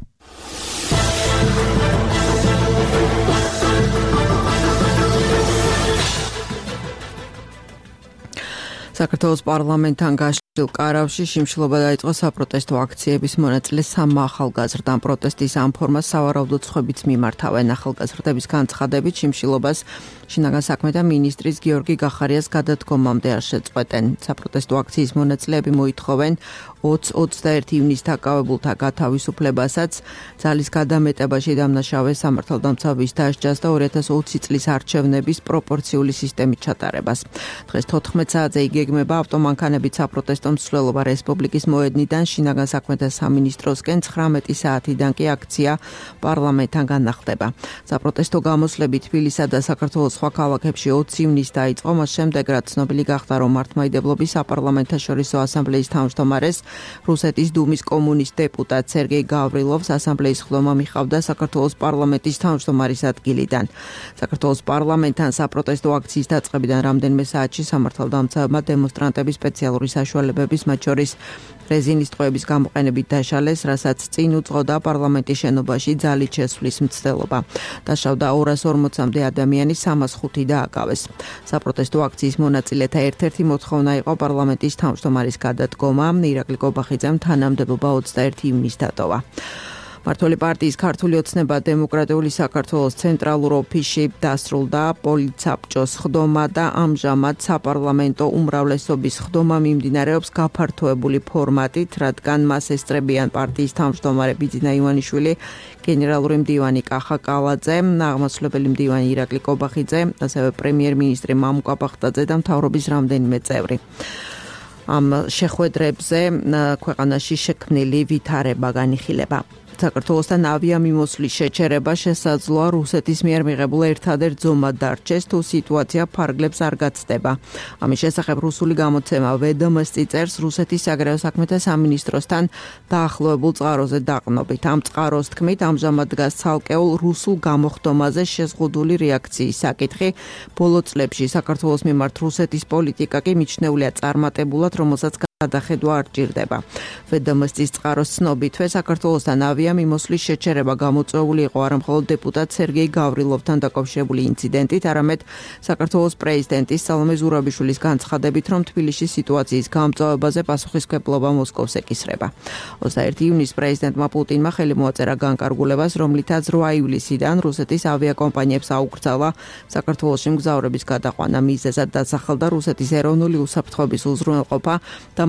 [SPEAKER 2] საქართველოს პარლამენტთან გაშლილ კარავში შიმშილობა დაიწყო საპროტესტო აქციების მონაწილე სამმა ახალგაზრდამ. პროტესტის ამ ფორმას სავარაუდოდ სხვებიც მიმართავენ. ახალგაზრდების განცხადებით შიმშილობას შინაგან საქმეთა მინისტრის გიორგი გახარიას გადადგომამდე არ შეწყვეტენ. საპროტესტო აქციის მონაწილეები მოითხოვენ 20-21 ივნისს დაკავებულთა გათავისუფლებასაც, ძალის გადამეტებაში დამნაშავე სამართალდამცავების დასჯას და 2020 წლის არჩევნების პროპორციული სისტემით ჩატარებას. დღეს 14 საათზე იგეგმება ავტომანქანებით საპროტესტო მსვლელობა რესპუბლიკის მოედნიდან შინაგან საქმეთა სამინისტროსკენ, 19 საათიდან კი აქცია პარლამენტთან განახლდება. საპროტესტო გამოსვლები თბილისსა და საქართველოს სხვა ქალაქებში 20 ივნისს დაიწყო, მას შემდეგ რაც ცნობილი გახდა, რომ მართლმადიდებლობის საპარლამენტაშორისო ასამბლეის თავმჯდომარეს რუსეთის დუმის კომუნისტ დეპუტატ სერგეი გავრილოვს ასამბლეის ხდომა მიხავდა საქართველოს პარლამენტის თავმჯდომარის ადგილიდან. საქართველოს პარლამენტთან საპროტესტო აქციის დაწყებიდან რამდენიმე საათში სამართალდამცავებმა დემონსტრანტების სპეციალური საშუალებების, მათ შორის რეზინის ტყვეების გამოყენებით დაშალეს, რასაც წინ უძღოდა პარლამენტის შენობაში ძალით შესვლის მცდელობა. დაშავდა 240-მდე ადამიანი, 305 დააკავეს. საპროტესტო აქციის მონაწილეთა ერთ-ერთი მოთხოვნა იყო პარლამენტის თავმჯდომარის გადადგომა. ირაკლი კობახიძემ თანამდებობა 21 ივნისს დატოვა. მართული პარტიის ქართული ოცნება დემოკრატიული საქართველოს ცენტრალურ ოფისში დასრულდა პოლიცაბჭოს ხდომა და ამჟამად საპარლამენტო უმრავლესობის ხდომა მიმდინარეობს გაფართოებული ფორმატით, რადგან მას ესწრებიან პარტიის თავმჯდომარე ბიძინა ივანიშვილი, გენერალური მდივანი კახა კალაძე, აღმასრულებელი მდივანი ირაკლი კობახიძე, ასევე პრემიერ-მინისტრი მამუკა ბახტაძე და მთავრობის რამდენიმე წევრი. ამ შეხვედრებზე ქვეყანაში შექმნილი ვითარება განიხილება. საქართველოსთან ავიამიმოსვლის შეჩერება შესაძლოა რუსეთის მიერ მიღებულ ერთადერთ ზომად დარჩეს, თუ სიტუაცია ფარგლებს არ გაცდება. ამის შესახებ რუსული გამოცემა ვედომოსტი წერს რუსეთის საგარეო საქმეთა სამინისტროსთან დაახლოებულ წყაროზე დაყრდნობით. ამ წყაროს თქმით, ამჟამად დგას ცალკეულ რუსულ გამოხდომაზე შეზღუდული რეაქციის საკითხი. ბოლო წლებში საქართველოს მიმართ რუსეთის პოლიტიკა კი მიჩნეულია წარმატებულად, რომელსაც გადახედვა არ ჭირდება. ვედომოსტის წყაროს ცნობითვე საქართველოსთან ავიამიმოსვლის შეჩერება გამოწვეული იყო არა მხოლოდ დეპუტატ სერგეი გავრილოვთან დაკავშირებული ინციდენტით, არამედ საქართველოს პრეზიდენტის სალომე ზურაბიშვილის განცხადებით, რომ თბილისში სიტუაციის გამწვავებაზე პასუხისმგებლობა მოსკოვს ეკისრება. 21 ივნისს პრეზიდენტმა პუტინმა ხელი მოაწერა განკარგულებას, რომლითაც 8 ივლისიდან რუსეთის ავიაკომპანიებს აუკრძალა საქართველოში მგზავრების გადაყვანა. მიზეზად დასახელდა რუსეთის ეროვნული უსაფრთხოების უზრუნველყოფა და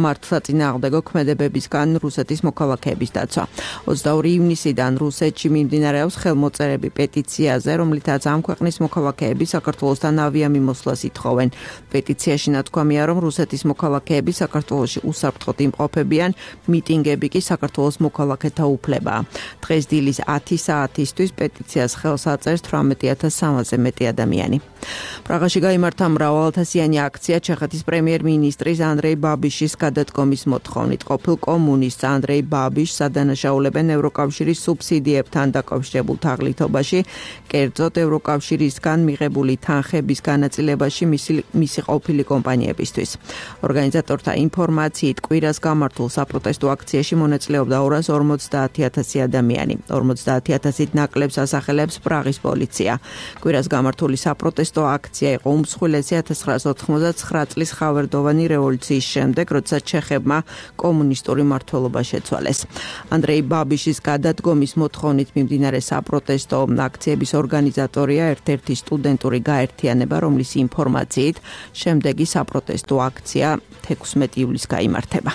[SPEAKER 4] სამართლსაწინააღმდეგო ქმედებებისგან რუსეთის მოქალაქეების დაცვა. 22 ივნისიდან რუსეთში მიმდინარეობს ხელმოწერები პეტიციაზე, რომლითაც ამ ქვეყნის მოქალაქეები საქართველოსთან ავიამიმოსვლას ითხოვენ. პეტიციაში ნათქვამია, რომ რუსეთის მოქალაქეები საქართველოში უსაფრთხოდ იმყოფებიან, მიტინგები კი საქართველოს მოქალაქეთა უფლებაა. დღეს დილის 10 საათისთვის პეტიციას ხელს აწერს 18300-ზე მეტი ადამიანი. პრაღაში გაიმართა მრავალათასიანი აქცია ჩეხეთის პრემიერ-მინისტრის ანდრეი ბაბიშის გადადგომის მოთხოვნით. ყოფილ კომუნისტს ანდრეი ბაბიშს ადანაშაულებენ ევროკავშირის სუბსიდიებთან დაკავშირებულ თაღლითობაში, კერძოდ ევროკავშირისგან მიღებული თანხების განაწილებაში მისი ყოფილი კომპანიებისთვის. ორგანიზატორთა ინფორმაციით კვირას გამართულ საპროტესტო აქციაში მონაწილეობდა 250,000 ადამიანი. 50,000-ით ნაკლებს ასახელებს პრაღის პოლიცია. კვირას გამართული საპროტესტო აქცია იყო უმსხვილესი 1989 წლის ხავერდოვანი რევოლუციის შემდეგ, როდესაც ჩეხებმა კომუნისტური მმართველობა შეცვალეს. ანდრეი ბაბიშის გადადგომის მოთხოვნით მიმდინარე საპროტესტო აქციების ორგანიზატორია ერთ-ერთი სტუდენტური გაერთიანება, რომლის ინფორმაციით შემდეგი საპროტესტო აქცია 16 ივლისს გაიმართება.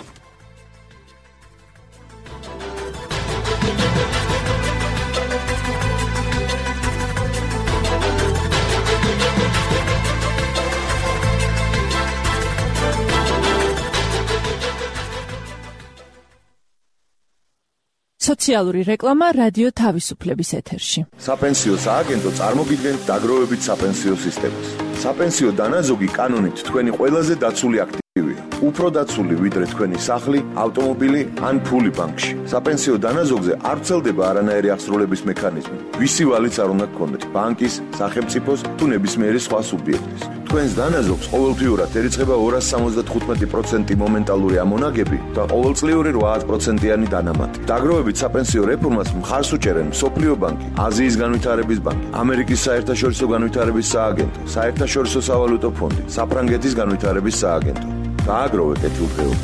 [SPEAKER 2] სოციალური რეკლამა რადიო თავისუფლების ეთერში.
[SPEAKER 5] საპენსიო სააგენტო წარმოგიდგენთ დაგროვებით საპენსიო სისტემას. საპენსიო დანაზოგი კანონით თქვენი ყველაზე დაცული აქტივია. უფრო დაცული ვიდრე თქვენი სახლი, ავტომობილი ან ფული ბანკში. საპენსიო დანაზოგზე არ ვრცელდება არანაირი აღსრულების მექანიზმი. ვისი ვალიც არ უნდა გქონდეთ, ბანკის, სახელმწიფოს თუ ნებისმიერი სხვა სუბიექტის. თქვენს დანაზოგს ყოველთვიურად ერიცხება 275% მომენტალური ამონაგები და ყოველწლიური 8%-იანი დანამატი. დაგროვებით საპენსიო რეფორმას მხარს უჭერენ მსოფლიო ბანკი, აზიის განვითარების ბანკი, ამერიკის საერთაშორისო განვითარების სააგენტო, საერთაშორისო სავალუტო ფონდი, საფრანგეთის განვითარების სააგენტო. დააგროვე კეთილდღეობა.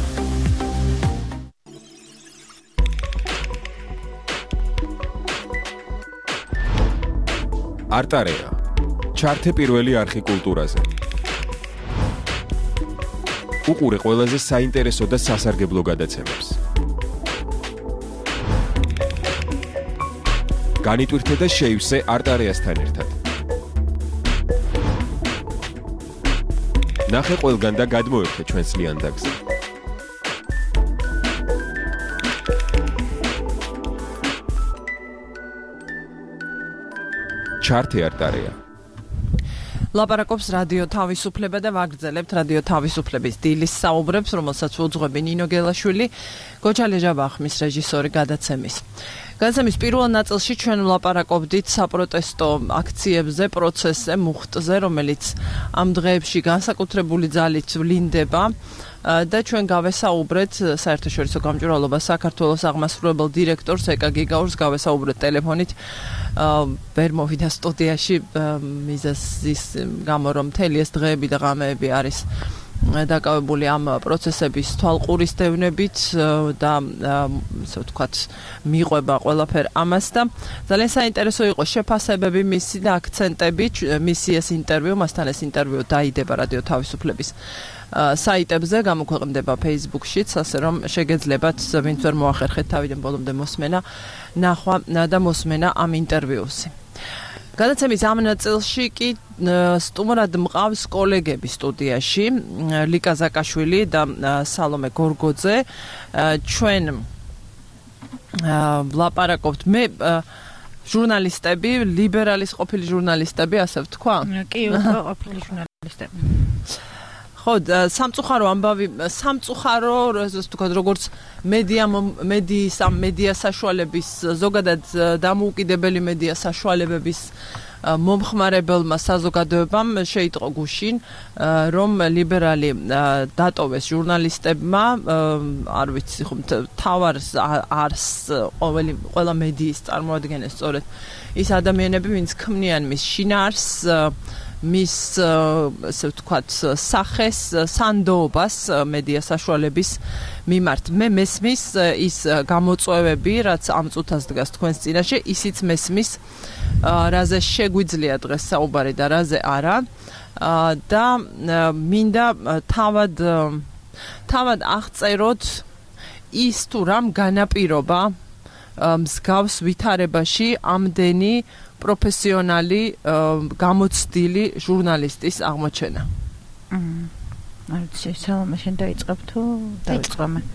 [SPEAKER 6] არტარეა. ჩართე პირველი არხი კულტურაზე. უყურე ყველაზე საინტერესო და სასარგებლო გადაცემებს. განიტვირთე და შეივსე არტარეასთან ერთად. ნახე ყველგან და გადმოერთე ჩვენს ლიანდაგზე. ჩართე არტარეა.
[SPEAKER 2] ლაპარაკობს რადიო თავისუფლება და ვაგრძელებთ რადიო თავისუფლების დილის საუბრებს, რომელსაც უძღვები ნინო გელაშვილი, გოჩალე ჟაბახმის რეჟისორი გადაცემის. გადაცემის პირველ ნაწილში ჩვენ ვლაპარაკობდით საპროტესტო აქციებზე, პროცესზე, მუხტზე, რომელიც ამ დღეებში განსაკუთრებული ძალით ვლინდება და ჩვენ გავესაუბრეთ საერთაშორისო გამჭვირვალობა საქართველოს აღმასრულებელ დირექტორს ეკა გიგაურს გავესაუბრეთ ტელეფონით. ვერ მოვიდა სტუდიაში მიზეზის გამო, რომ მთელი ეს დღეები და ღამეები არის დაკავებული ამ პროცესების თვალყურისდევნებით და ასე ვთქვათ მიყვება ყველაფერ ამას და ძალიან საინტერესო იყო შეფასებები მისი და აქცენტები მისი ეს ინტერვიუ, მასთან ეს ინტერვიუ დაიდება რადიო თავისუფლების საიტებზე, გამოქვეყნდება Facebook-შიც, ასე რომ შეგეძლებათ ვინც ვერ მოახერხეთ თავიდან ბოლომდე მოსმენა, ნახვა და მოსმენა ამ ინტერვიუსი. გადაცემის ამ ნაწილში კი სტუმრად მყავს კოლეგები სტუდიაში, ლიკა ზაკაშვილი და სალომე გორგოძე. ჩვენ ვლაპარაკობთ მე ჟურნალისტები, ლიბერალის ყოფილი ჟურნალისტები, ასე ვთქვა?
[SPEAKER 7] კი, უკვე ყოფილი ჟურნალისტები.
[SPEAKER 2] ხო, სამწუხარო ამბავი, სამწუხარო, ასე ვთქვათ, როგორც მედია საშუალების, ზოგადად დამოუკიდებელი მედია საშუალებების მომხმარებელმა საზოგადოებამ შეიტყო გუშინ, რომ ლიბერალი დატოვეს ჟურნალისტებმა, არ ვიცი, ხომ თავარს არს ყველა მედიის წარმოადგენენ სწორედ ის ადამიანები, ვინც ქმნიან მის შინაარსს, მის ასე ვთქვათ სახეს, სანდოობას მედია საშუალების მიმართ. მე მესმის ის გამოწვევები, რაც ამ წუთას დგას თქვენს წინაშე, ისიც მესმის რაზე შეგვიძლია დღეს საუბარი და რაზე არა. და მინდა თავად თავად აღწეროთ ის თუ რამ განაპირობა მსგავს ვითარებაში ამდენი პროფესიონალი გამოცდილი ჟურნალისტის აღმოჩენა.
[SPEAKER 7] არც სალომე შენ დაიწყებ თუ დავიწყო მე.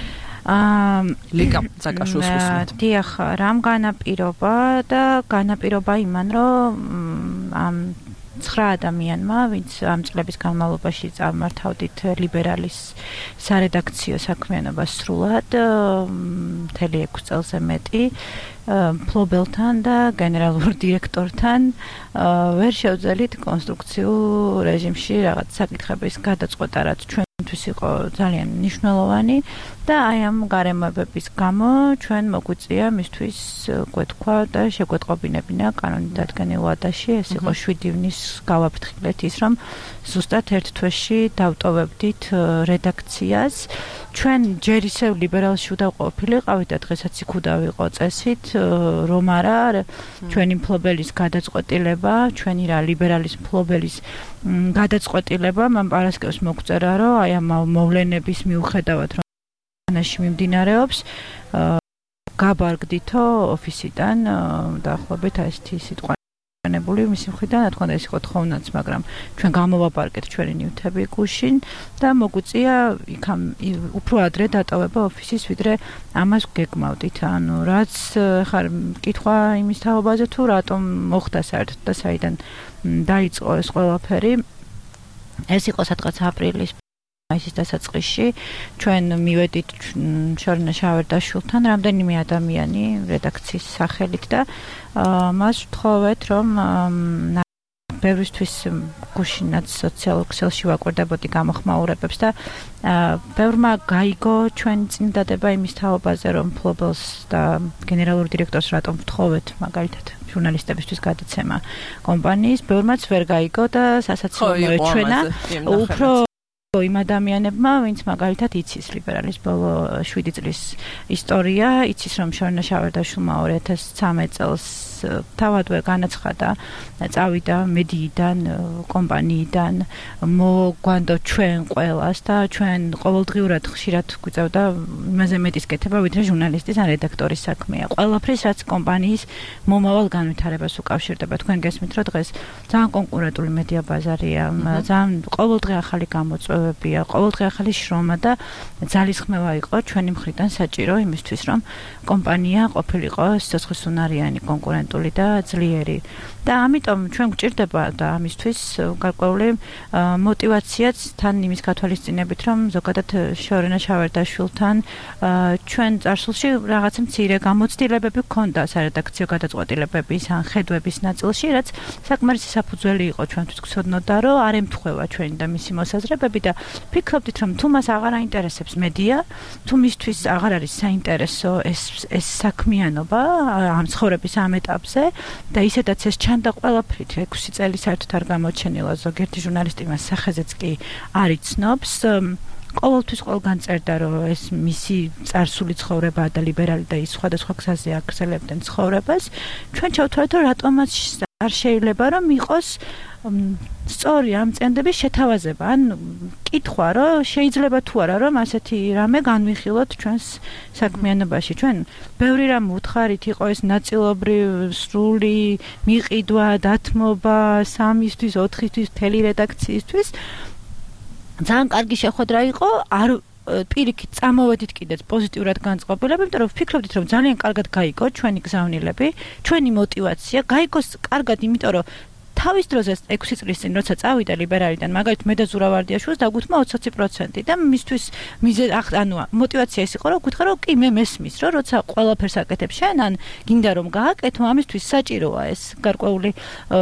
[SPEAKER 2] ლიკა საკაშოს უსმენთ.
[SPEAKER 7] დიახ, რამ განაპირობა და განაპირობა იმან, რომ ამ 9 ადამიანმა, ვინც ამ წლების განმავლობაში წარმართავდით ლიბერალის სარედაქციო საქმიანობას სრულად, მთელი 6 წელზე მეტი ფლობელთან და გენერალურ დირექტორთან ვერ შევძელით კონსტრუქციულ რეჟიმში რაღაც საკითხების გადაწყვეტა, რაც ჩვენთვის იყო ძალიან მნიშვნელოვანი და აი ამ გარემოებების გამო ჩვენ მოგვიწია მისთვის გვეთქვა და შეგვეტყობინებინა კანონით დადგენილ ვადაში, ეს იყო 7 ივნის გავაფრთხილეთ ის, რომ ზუსტად ერთ თვეში დავტოვებდით რედაქციას. ჩვენ ჯერ ისევ ლიბერალში უდავყოფილიყავით და დღესაც იქ udავიყო წესით, რომ არა ჩვენი მფლობელის გადაწყვეტილება, ჩვენი რა ლიბერალის მფლობელის გადაწყვეტილება მან პარასკევს მოგწერა, რომ აი ამ მოვლენების მიუხედავად რომ ანაში მიმდინარეობს, გაბარგდითო ოფისიდან დაახლოებით ესეთი სიტყვა ნებული მისი მხრიდან, რა თქმა უნდა ეს იყო თხოვნაც, მაგრამ ჩვენ გამოვაბარგეთ ჩვენი ნივთები გუშინ და მოგვიწია იქამ უფრო ადრე დატოვება ოფისის, ვიდრე ამას გეგმავდით. ანუ რაც ხარ მკითხვა იმის თაობაზე თუ რატომ მოხდა საერთოდ და საიდან დაიწყო ეს ყველაფერი. ეს იყო სადღაც აპრილის მაისის დასაწყისში. ჩვენ მივედით შორნა შავერდაშვილთან რამდენიმე ადამიანი რედაქციის სახელით და მას ვთხოვეთ, რომ ბევრისთვის გუშინაც სოციალურ ქსელში ვაკვირდებოდი გამოხმაურებებს და ბევრმა გაიგო ჩვენი წინდადება იმის თაობაზე, რომ ფლობელს და გენერალურ დირექტორს რატომ ვთხოვეთ მაგალითად ჟურნალისტებისთვის გადაცემა კომპანიის, ბევრმაც ვერ გაიგო და სასაცილო მოეჩვენა. უფრო იმ ადამიანებმა, ვინც მაგალითად იცის ლიბერალის ბოლო 7 წლის ისტორია, იცის რომ შორნა შავერდაშვილმა 2013 წელს თავადვე განაცხადა, წავიდა მედიიდან, კომპანიიდან, მოგვანდო ჩვენ ყველას და ჩვენ ყოველდღიურად ხშირად გვიწევდა იმაზე მეტის კეთება, ვიდრე ჟურნალისტის ან რედაქტორის საქმეა. ყველაფრის რაც კომპანიის მომავალ განვითარებას უკავშირდება. თქვენ გესმით, რომ დღეს ძალიან კონკურენტული მედია ბაზარია, ძალიან ყოველდღე ახალი გამოწვევებია, ყოველდღე ახალი შრომა და ძალისხმევა იყო ჩვენი მხრიდან საჭირო იმისთვის, რომ კომპანია ყოფილიყო სიცოცხლისუნარიანი კონკურენტული და ძლიერი. და ამიტომ ჩვენ გვჭირდება და ამისთვის გარკვეული мотиваციაც თან იმის გათვალისწინებით, რომ ზოგადად შორენა შავერდაშვილთან ჩვენ წარსულში რაღაცა მცირე გამოცდილებები გქონდა სარედაქციო გადაწყვეტილებების ან ხედვების ნაწილში, რაც საკმარისი საფუძველი იყო ჩვენთვის გვცოდნოდა, რომ არ ემთხვევა ჩვენი და მისი მოსაზრებები და ფიქრობდით, რომ თუ მას აღარ აინტერესებს მედია, თუ მისთვის აღარ არის საინტერესო ეს საქმიანობა ამ ცხოვრების ამ ეტაპზე და ისედაც ეს ჩანდა ყველაფრით 6 წელი საერთოდ არ გამოჩენილა, ზოგიერთი ჟურნალისტი მას სახეზეც კი არ იცნობს. ყოველთვის ყველგან წერდა, რომ ეს მისი წარსული ცხოვრებაა და ლიბერალი და ის სხვადასხვა გზაზე აგრძელებდნენ ცხოვრებას. ჩვენ ჩავთვალეთ, რომ რატომაც არ შეიძლება რომ იყოს სწორი ამ წენდების შეთავაზება, ან კითხვა, რომ შეიძლება თუ არა რომ ასეთი რამე განვიხილოთ ჩვენს საქმიანობაში. ჩვენ ბევრი რამ ვუთხარით, იყო ეს ნაწილობრივ სრული მიყიდვა, დათმობა 3-ისთვის, 4-ისთვის, მთელი რედაქციისთვის. ძალიან კარგი შეხვედრა იყო, არ პირიქით წამოვედით კიდეც პოზიტიურად განწყობილები, იმიტომ რომ ვფიქრობდით, რომ ძალიან კარგად გაიგო ჩვენი გზავნილები, ჩვენი мотиваცია, გაიგოს კარგად, იმიტომ რომ თავის დროზე 6 წლის წინ როცა წავიდა ლიბერალიდან, მაგალითად მე და ზურავარდიაშვილს დაგუთმა 20% და მისთვის ანუ мотиваცია ის იყო, რომ გითხრა, რომ კი მე მესმის, რომ როცა ყველაფერს აკეთებ შენ, ან გინდა რომ გააკეთო, ამისთვის საჭიროა ეს გარკვეული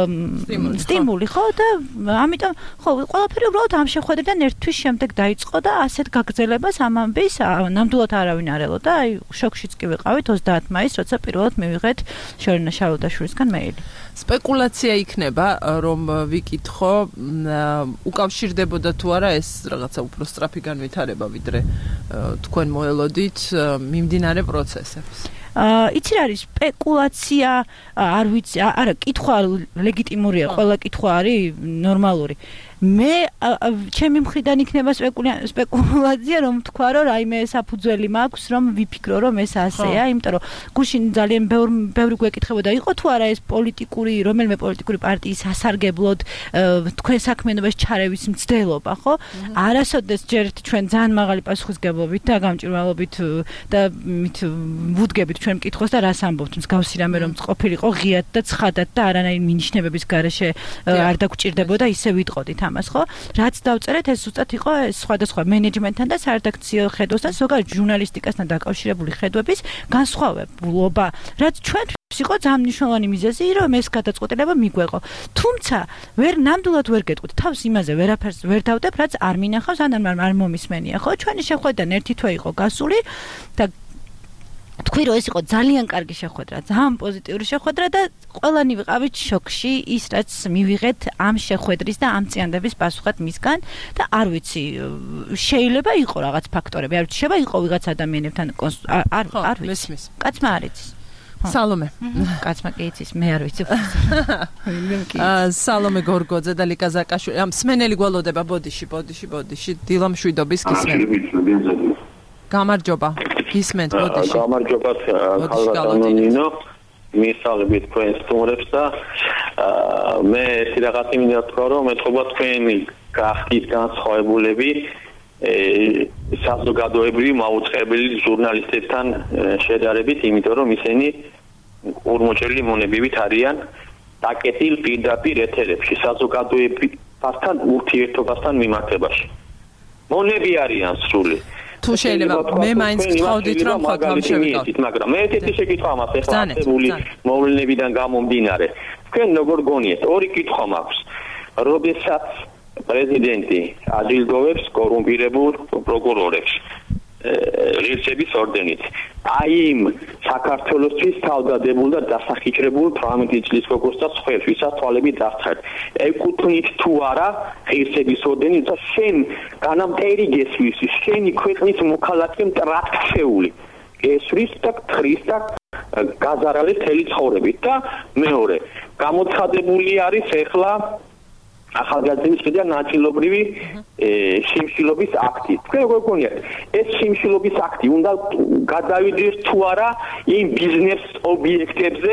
[SPEAKER 7] სტიმული, ხო? და ამიტომ ხო, ყველაფერი უბრალოდ ამ შეხვედრიდან ერთ თვის შემდეგ დაიწყო და ასეთ გაგრძელებას ამ ამბის ნამდვილად არავინ არ ელოდა. აი შოქშიც კი ვიყავით 30 მაისს, როცა პირველად მივიღეთ შორენა შავერდაშვილისგან მეილი.
[SPEAKER 2] სპეკულაცია იქნება, რომ ვიკითხო, უკავშირდებოდა თუ არა ეს რაღაცა უფრო სწრაფი განვითარება, ვიდრე თქვენ მოელოდით მიმდინარე პროცესებს.
[SPEAKER 7] იცი რა არის სპეკულაცია, არ ვიცი, არა, კითხვა ლეგიტიმურია, ყველა კითხვა არის ნორმალური. მე ჩემი მხრიდან იქნება სპეკულაცია რომ თქვა რომ რაიმე საფუძველი მაქვს რომ ვიფიქრო რომ ეს ასეა იმიტომ რომ გუშინ ძალიან ბევრი გვეკითხებოდა იყო თუ არა ეს რომელიმე პოლიტიკური პარტიის სასარგებლოდ თქვენ საქმიანობაში ჩარევის მცდელობა ხო არასოდეს ჯერ ჩვენ ძალიან მაღალი პასუხისგებლობით და გამჭვირვალობით და მით ვუდგებით ჩვენ მკითხოს და რას ამბობთ მსგავსი რამე რომ ყოფილიყო ღიად და ცხადად და არანაირი მინიშნებების გარეშე არ დაგჭირდებოდა ისე ვიტყოდით ამას ხო რაც დავწერეთ ეს ზუსტად იყო სხვადასხვა მენეჯმენტთან და სარედაქციო ხედვასთან ზოგადად ჟურნალისტიკასთან დაკავშირებული ხედვების განსხვავებულობა რაც ჩვენ იყო ძალიან მნიშვნელოვანი მიზეზი რომ ეს გადაწყვეტილება მიგვეყო თუმცა ნამდვილად ვერ გეტყვით თავს იმაზე ვერაფერს ვერ დავდებ რაც არ მინახავს ან არ მომისმენია ხო ჩვენი შეხვედრა ერთი თვე იყო გასული და თქვი რომ ეს იყო ძალიან კარგი შეხვედრა ძალიან პოზიტიური შეხვედრა და ყველანი ვიყავით შოკში ის რაც მივიღეთ ამ შეხვედრის და ამ წიანდების პასუხად მისგან და არ ვიცი შეიძლება იყო რაღაც ფაქტორები არ ვიცი შეიძლება იყო ვიღაც ადამიანებთან არ ვიცი კაცმა არ იცის
[SPEAKER 2] სალომე
[SPEAKER 7] კაცმა კი იცის მე არ ვიცი
[SPEAKER 2] სალომე გორგოძე და ლიკა ზაკაშვილი ამ სმენელი გვალოდება ბოდიში დილა მშვიდობის გისმენთ გამარჯობა გისმენთ ბოდიში
[SPEAKER 8] გამარჯობა ხალხო მისალებით თქვენ სტუმრებს და მე ეს რაღაც მინდა თქვა რომ მეთქობა თქვენი გახდით განსხვავებულები საზოგადოებრივი მაუწყებელი ჟურნალისტებთან შედარებით იმიტომ რომ ისინი ურმოჭრილი მონებივით არიან დაკეტილ პირდაპირ ეთერებში საზოგადოებასთან ურთიერთობასთან მიმართებაში მონები არიან სრული
[SPEAKER 2] თუ შეიძლება მე მაინც გთხოვდით რომ ხოთამ შევიკავთ
[SPEAKER 8] მაგრამ მე ერთი შეკითხვა მაქვს ახლა არსებული მოვლენებიდან გამომდინარე თქვენ როგორ გონიეთ ორი კითხვა მაქვს როდესაც პრეზიდენტი აჯილდოვებს კორუმპირებულ პროკურორებს ღირსების ორდენით აი იმ საქართველოსთვის თავდადებულ და დასახიჩრებულ 18 წლის გოგოს და სხვებს ვისაც თვალები დაცხართ ეკუთვნით თუ არა ღირსების ორდენი და შენ განამტერი გესვის შენი ქვეყნის მოქალაქე მტრაქცეული ესვრის და ქრის და გაზარალეს თელი ცხოვრებით და მეორე გამოცხადებული არის ახლა ახალგაზრდების შედიან ნაწილობრივი შიმშილობის აქტი. თქვენ როგორ გქონიათ ეს შიმშილობის აქტი უნდა გადავიდეს თუ არა იმ ბიზნეს ობიექტებზე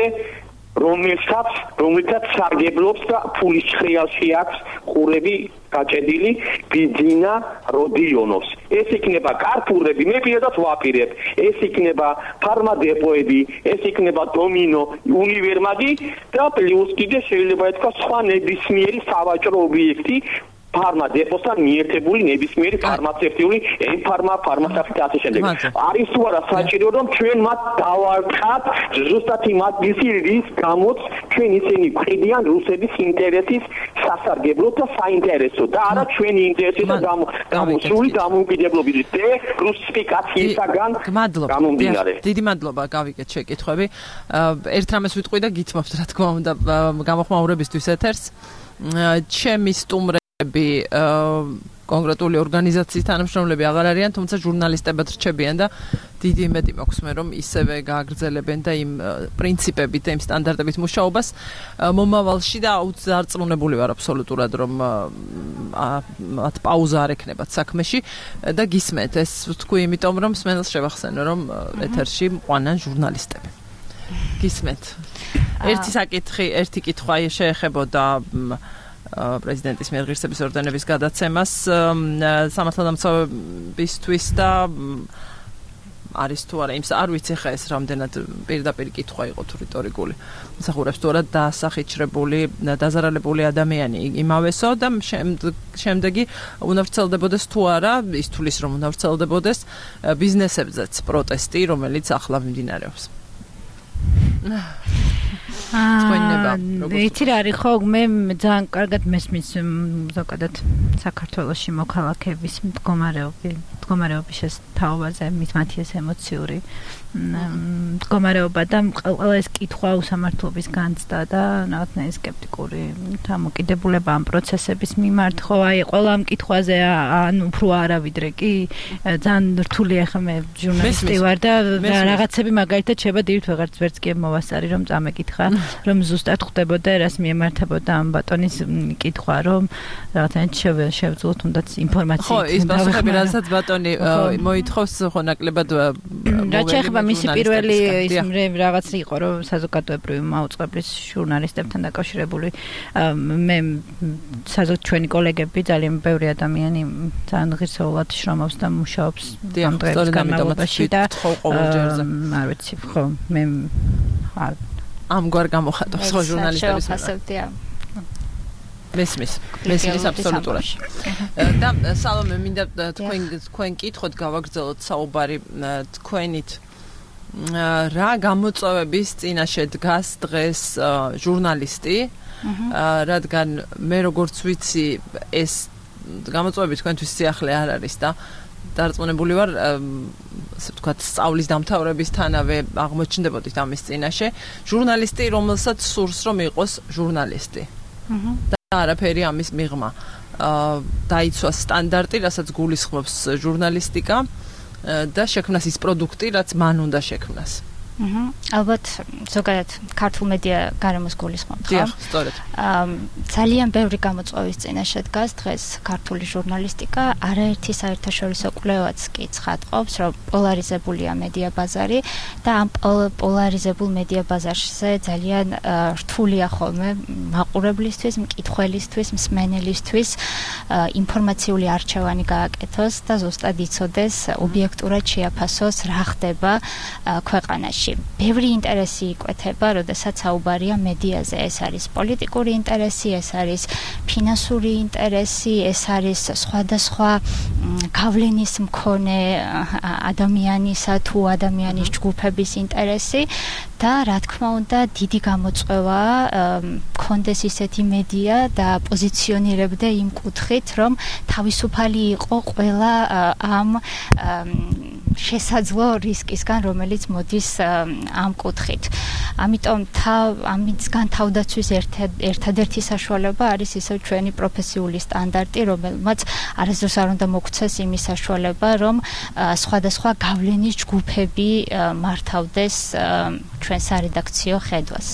[SPEAKER 8] რომელსაც სარგებლობს და ფულის ხრიალში აქვს ყურები გაჭედილი ბიზინა როდიონოვს ეს იქნება კარპურები მე პირადად ვაპირებ ეს იქნება ფარმადეპოები ეს იქნება დომინო უნივერმაგი და პლუს კიდე შეიძლება ეთქვა სხვა ნებისმიერი სავაჭრო ობიექტი ფარმადეპოსთან მიერთებული ნებისმიერი ფარმაცევტიული ფარმაცევტი ასე შემდეგ არის თუ არა საჭირო რომ ჩვენ მათ დავარქათ ზუსტად იმ ადგილში რის გამოც ჩვენ ისინი გვყიდიან რუსების ინტერესის სასარგებლოდ და საინტერესო და არა ჩვენი ინტერესის და გამოსული დამოუკიდებლობის და რუსიფიკაციისაგან გამომდინარე
[SPEAKER 2] დიდი მადლობა გავიგეთ შეკითხვები ერთ რამეს ვიტყვი და გითმობთ რა თქმა უნდა გამოხმაურებისთვის ეთერს ჩემი სტუმრები კონკრეტული ორგანიზაციის თანამშრომლები აღარ არიან, თუმცა ჟურნალისტებად რჩებიან და დიდი იმედი მაქვს მე რომ ისევე გააგრძელებენ და იმ პრინციპებით და იმ სტანდარტებით მუშაობას მომავალში და აუცილებლად ვარ აბსოლუტურად რომ მათ პაუზა არ ექნებათ საქმეში და გისმენთ ეს თქვი იმიტომ რომ მსმენელს შევახსენო რომ ეთერში მყვანან ჟურნალისტები. გისმენთ. ერთი კითხვა შეეხებოდა პრეზიდენტის მიერ ღირსების ორდენების გადაცემას სამართალდამცავებისთვის და არის თუ არა იმს არ ვიცი ხა ეს რამდენად პირდაპირ კითხვა იყო თუ რიტორიკული მსახურებს თუ არა დასახიჩრებული დაზარალებული ადამიანი იმავესო და შემდეგი უნდა ვრცელდებოდეს თუ არა ის თulis რომ უნდა ვრცელდებოდეს ბიზნესებზეც პროტესტი რომელიც ახლა მიმდინარეობს
[SPEAKER 7] იცი რა არის ხო მე ძალიან კარგად მესმის ზოგადად საქართველოში მოქალაქეების მდგომარეობის თაობაზე მათი ეს ემოციური მდგომარეობა და ყველა ეს კითხვა უსამართლობის განცდა და რაღაცნაირი სკეპტიკური დამოკიდებულება ამ პროცესების მიმართ ხო აი ყველა ამ კითხვაზე ან უფრო არა ვიდრე კი ძალიან რთულია ხა მე ჟურნალისტი ვარ და რაღაცები მაგალითად შეება დივით ვერც კი მოვასწარი რომ წამეკითხა რომ ზუსტად ხვდებოდა რას მიემართებოდა ამ ბატონის კითხვა რომ რაღაცნაირად შევძლოთ თუნდაც ინფორმაცია
[SPEAKER 2] ხო ის პასუხები რასაც ბატონი მოითხოვს ხო ნაკლებად
[SPEAKER 7] რა მისი პირველი ის რაღაც იყო რომ საზოგადოებრივი მაუწყებლის ჟურნალისტებთან დაკავშირებული მე ჩვენი კოლეგები ძალიან ბევრი ადამიანი ძალიან ღირსეულად შრომობს და მუშაობს ამ დღეს განმავლობაში და არ ვიცი ხო მე ამგვარ გამოხატავს ხო ჟურნალისტების მესმის აბსოლუტურად და სალომე მინდა თქვენ კითხოთ გავაგრძელოთ საუბარი თქვენით რა გამოწვევების წინაშე დგას დღეს ჟურნალისტი რადგან მე როგორც ვიცი ეს გამოწვევები თქვენთვის სიახლე არ არის და დარწმუნებული ვარ ასე ვთქვათ სწავლის დამთავრებისთანავე აღმოჩნდებოდით ამის წინაშე ჟურნალისტი რომელსაც სურს რომ იყოს ჟურნალისტი და არაფერი ამის მიღმა დაიცვა სტანდარტი რასაც გულისხმობს ჟურნალისტიკა და შექმნას ის პროდუქტი, რაც მან უნდა შექმნას.
[SPEAKER 9] ალბათ ზოგადად ქართულ მედია გარემოს გულისხმობთ, ხო?
[SPEAKER 2] დიახ, სწორედ.
[SPEAKER 9] ძალიან ბევრი გამოწვევის წინაშე დგას დღეს ქართული ჟურნალისტიკა, არაერთი საერთაშორისო კვლევაც კი ცხადყოფს, რომ პოლარიზებულია მედია ბაზარი და ამ პოლარიზებულ მედია ბაზარზე ძალიან რთულია ხოლმე მაყურებლისთვის, მკითხველისთვის, მსმენელისთვის ინფორმაციული არჩევანი გააკეთოს და ზუსტად იცოდეს, ობიექტურად შეაფასოს რა ხდება ქვეყანაში. ბევრი ინტერესი იკვეთება, როდესაც საუბარია მედიაზე. ეს არის პოლიტიკური ინტერესი, ეს არის ფინანსური ინტერესი, ეს არის სხვადასხვა გავლენის მქონე ადამიანისა თუ ადამიანის ჯგუფების ინტერესი და რა თქმა უნდა დიდი გამოწვევა მქონდეს ისეთი მედია და პოზიციონირებდე იმ კუთხით, რომ თავისუფალი იყო ყველა ამ შესაძლო რისკისგან, რომელიც მოდის ამ კუთხით. ამიტომ ამისგან თავდაცვის ერთადერთი საშუალება არის ისევ ჩვენი პროფესიული სტანდარტი, რომელმაც არასდროს არ უნდა მოგვცეს იმის საშუალება, რომ სხვადასხვა გავლენის ჯგუფები მართავდეს ჩვენ სარედაქციო ხედვას.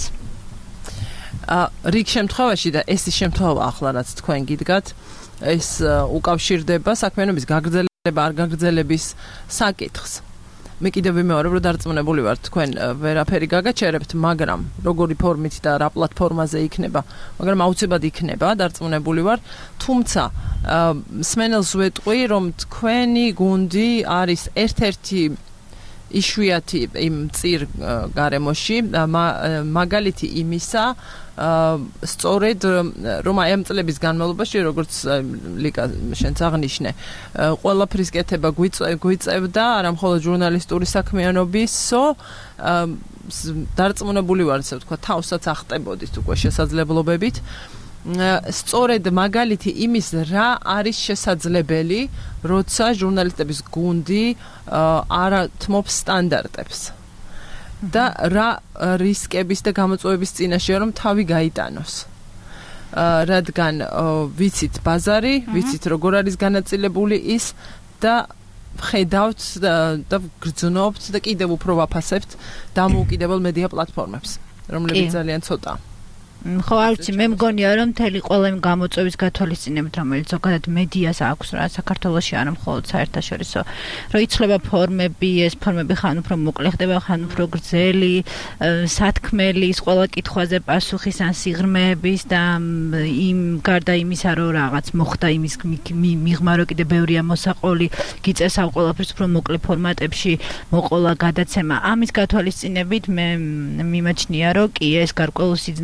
[SPEAKER 2] რიგ შემთხვევაში და ეს ის შემთხვევა ახლა რაც თქვენ გიდგათ, ეს უკავშირდება საქმიანობის გაგრძელება არ გაგრძელების საკითხს. მე კიდევ ვიმეორებ, რომ დარწმუნებული ვარ თქვენ ვერაფერი გაგაჩერებთ, მაგრამ როგორი ფორმით და რა პლატფორმაზე იქნება, მაგრამ აუცილებლად იქნება, დარწმუნებული ვარ, თუმცა მსმენელს ვეტყვი, რომ თქვენი გუნდი არის ერთ-ერთი იშვიათი იმ წիր გარემოში, მაგალითი იმისა, სწორედ რომ აი ამ წლების განმავლობაში, როგორც ლიკა შენც აღნიშნე, ყველაფრის კეთება გვიწევდა, არა მხოლოდ ჟურნალისტური საქმიანობისო, დარწმუნებული ვარ, ესე ვთქვა, თავსაც ახტებოდით უკვე შესაძლებლობებით. სწორედ მაგალითი იმის რა არის შესაძლებელი, როცა ჟურნალისტების გუნდი არ ათმობს სტანდარტებს და რა რისკების და გამოწვევების წინაშეა რომ თავი გაიტანოს. რადგან ვიცით ბაზარი, ვიცით როგორ არის განაწილებული ის და ხედავთ და გრძნობთ და კიდევ უფრო ვაფასებთ დამოუკიდებელ მედია პლატფორმებს, რომლებიც ძალიან ცოტაა.
[SPEAKER 7] ხო, არ ვიცი, მე მგონია რომ მთელი ყველა იმ გამოწვევის გათვალისწინებით, რომელიც ზოგადად მედიას აქვს რა საქართველოში არა მხოლოდ საერთაშორისო, რომ იცვლება ფორმები, ეს ფორმები ხან უფრო მოკლე ხდება, ხან უფრო გრძელი, სათქმელი, ის ყველა კითხვაზე პასუხის ან სიღრმეების და იმ გარდა იმისა, რომ რაღაც მოხდა იმის მიღმა, რომ კიდე ბევრია მოსაყოლი, გიწესავ ყველაფერს უფრო მოკლე ფორმატებში მოყოლა გადაცემა. ამის გათვალისწინებით მე მიმაჩნია, რომ კი ეს გარკვეულ სიძნელეებს და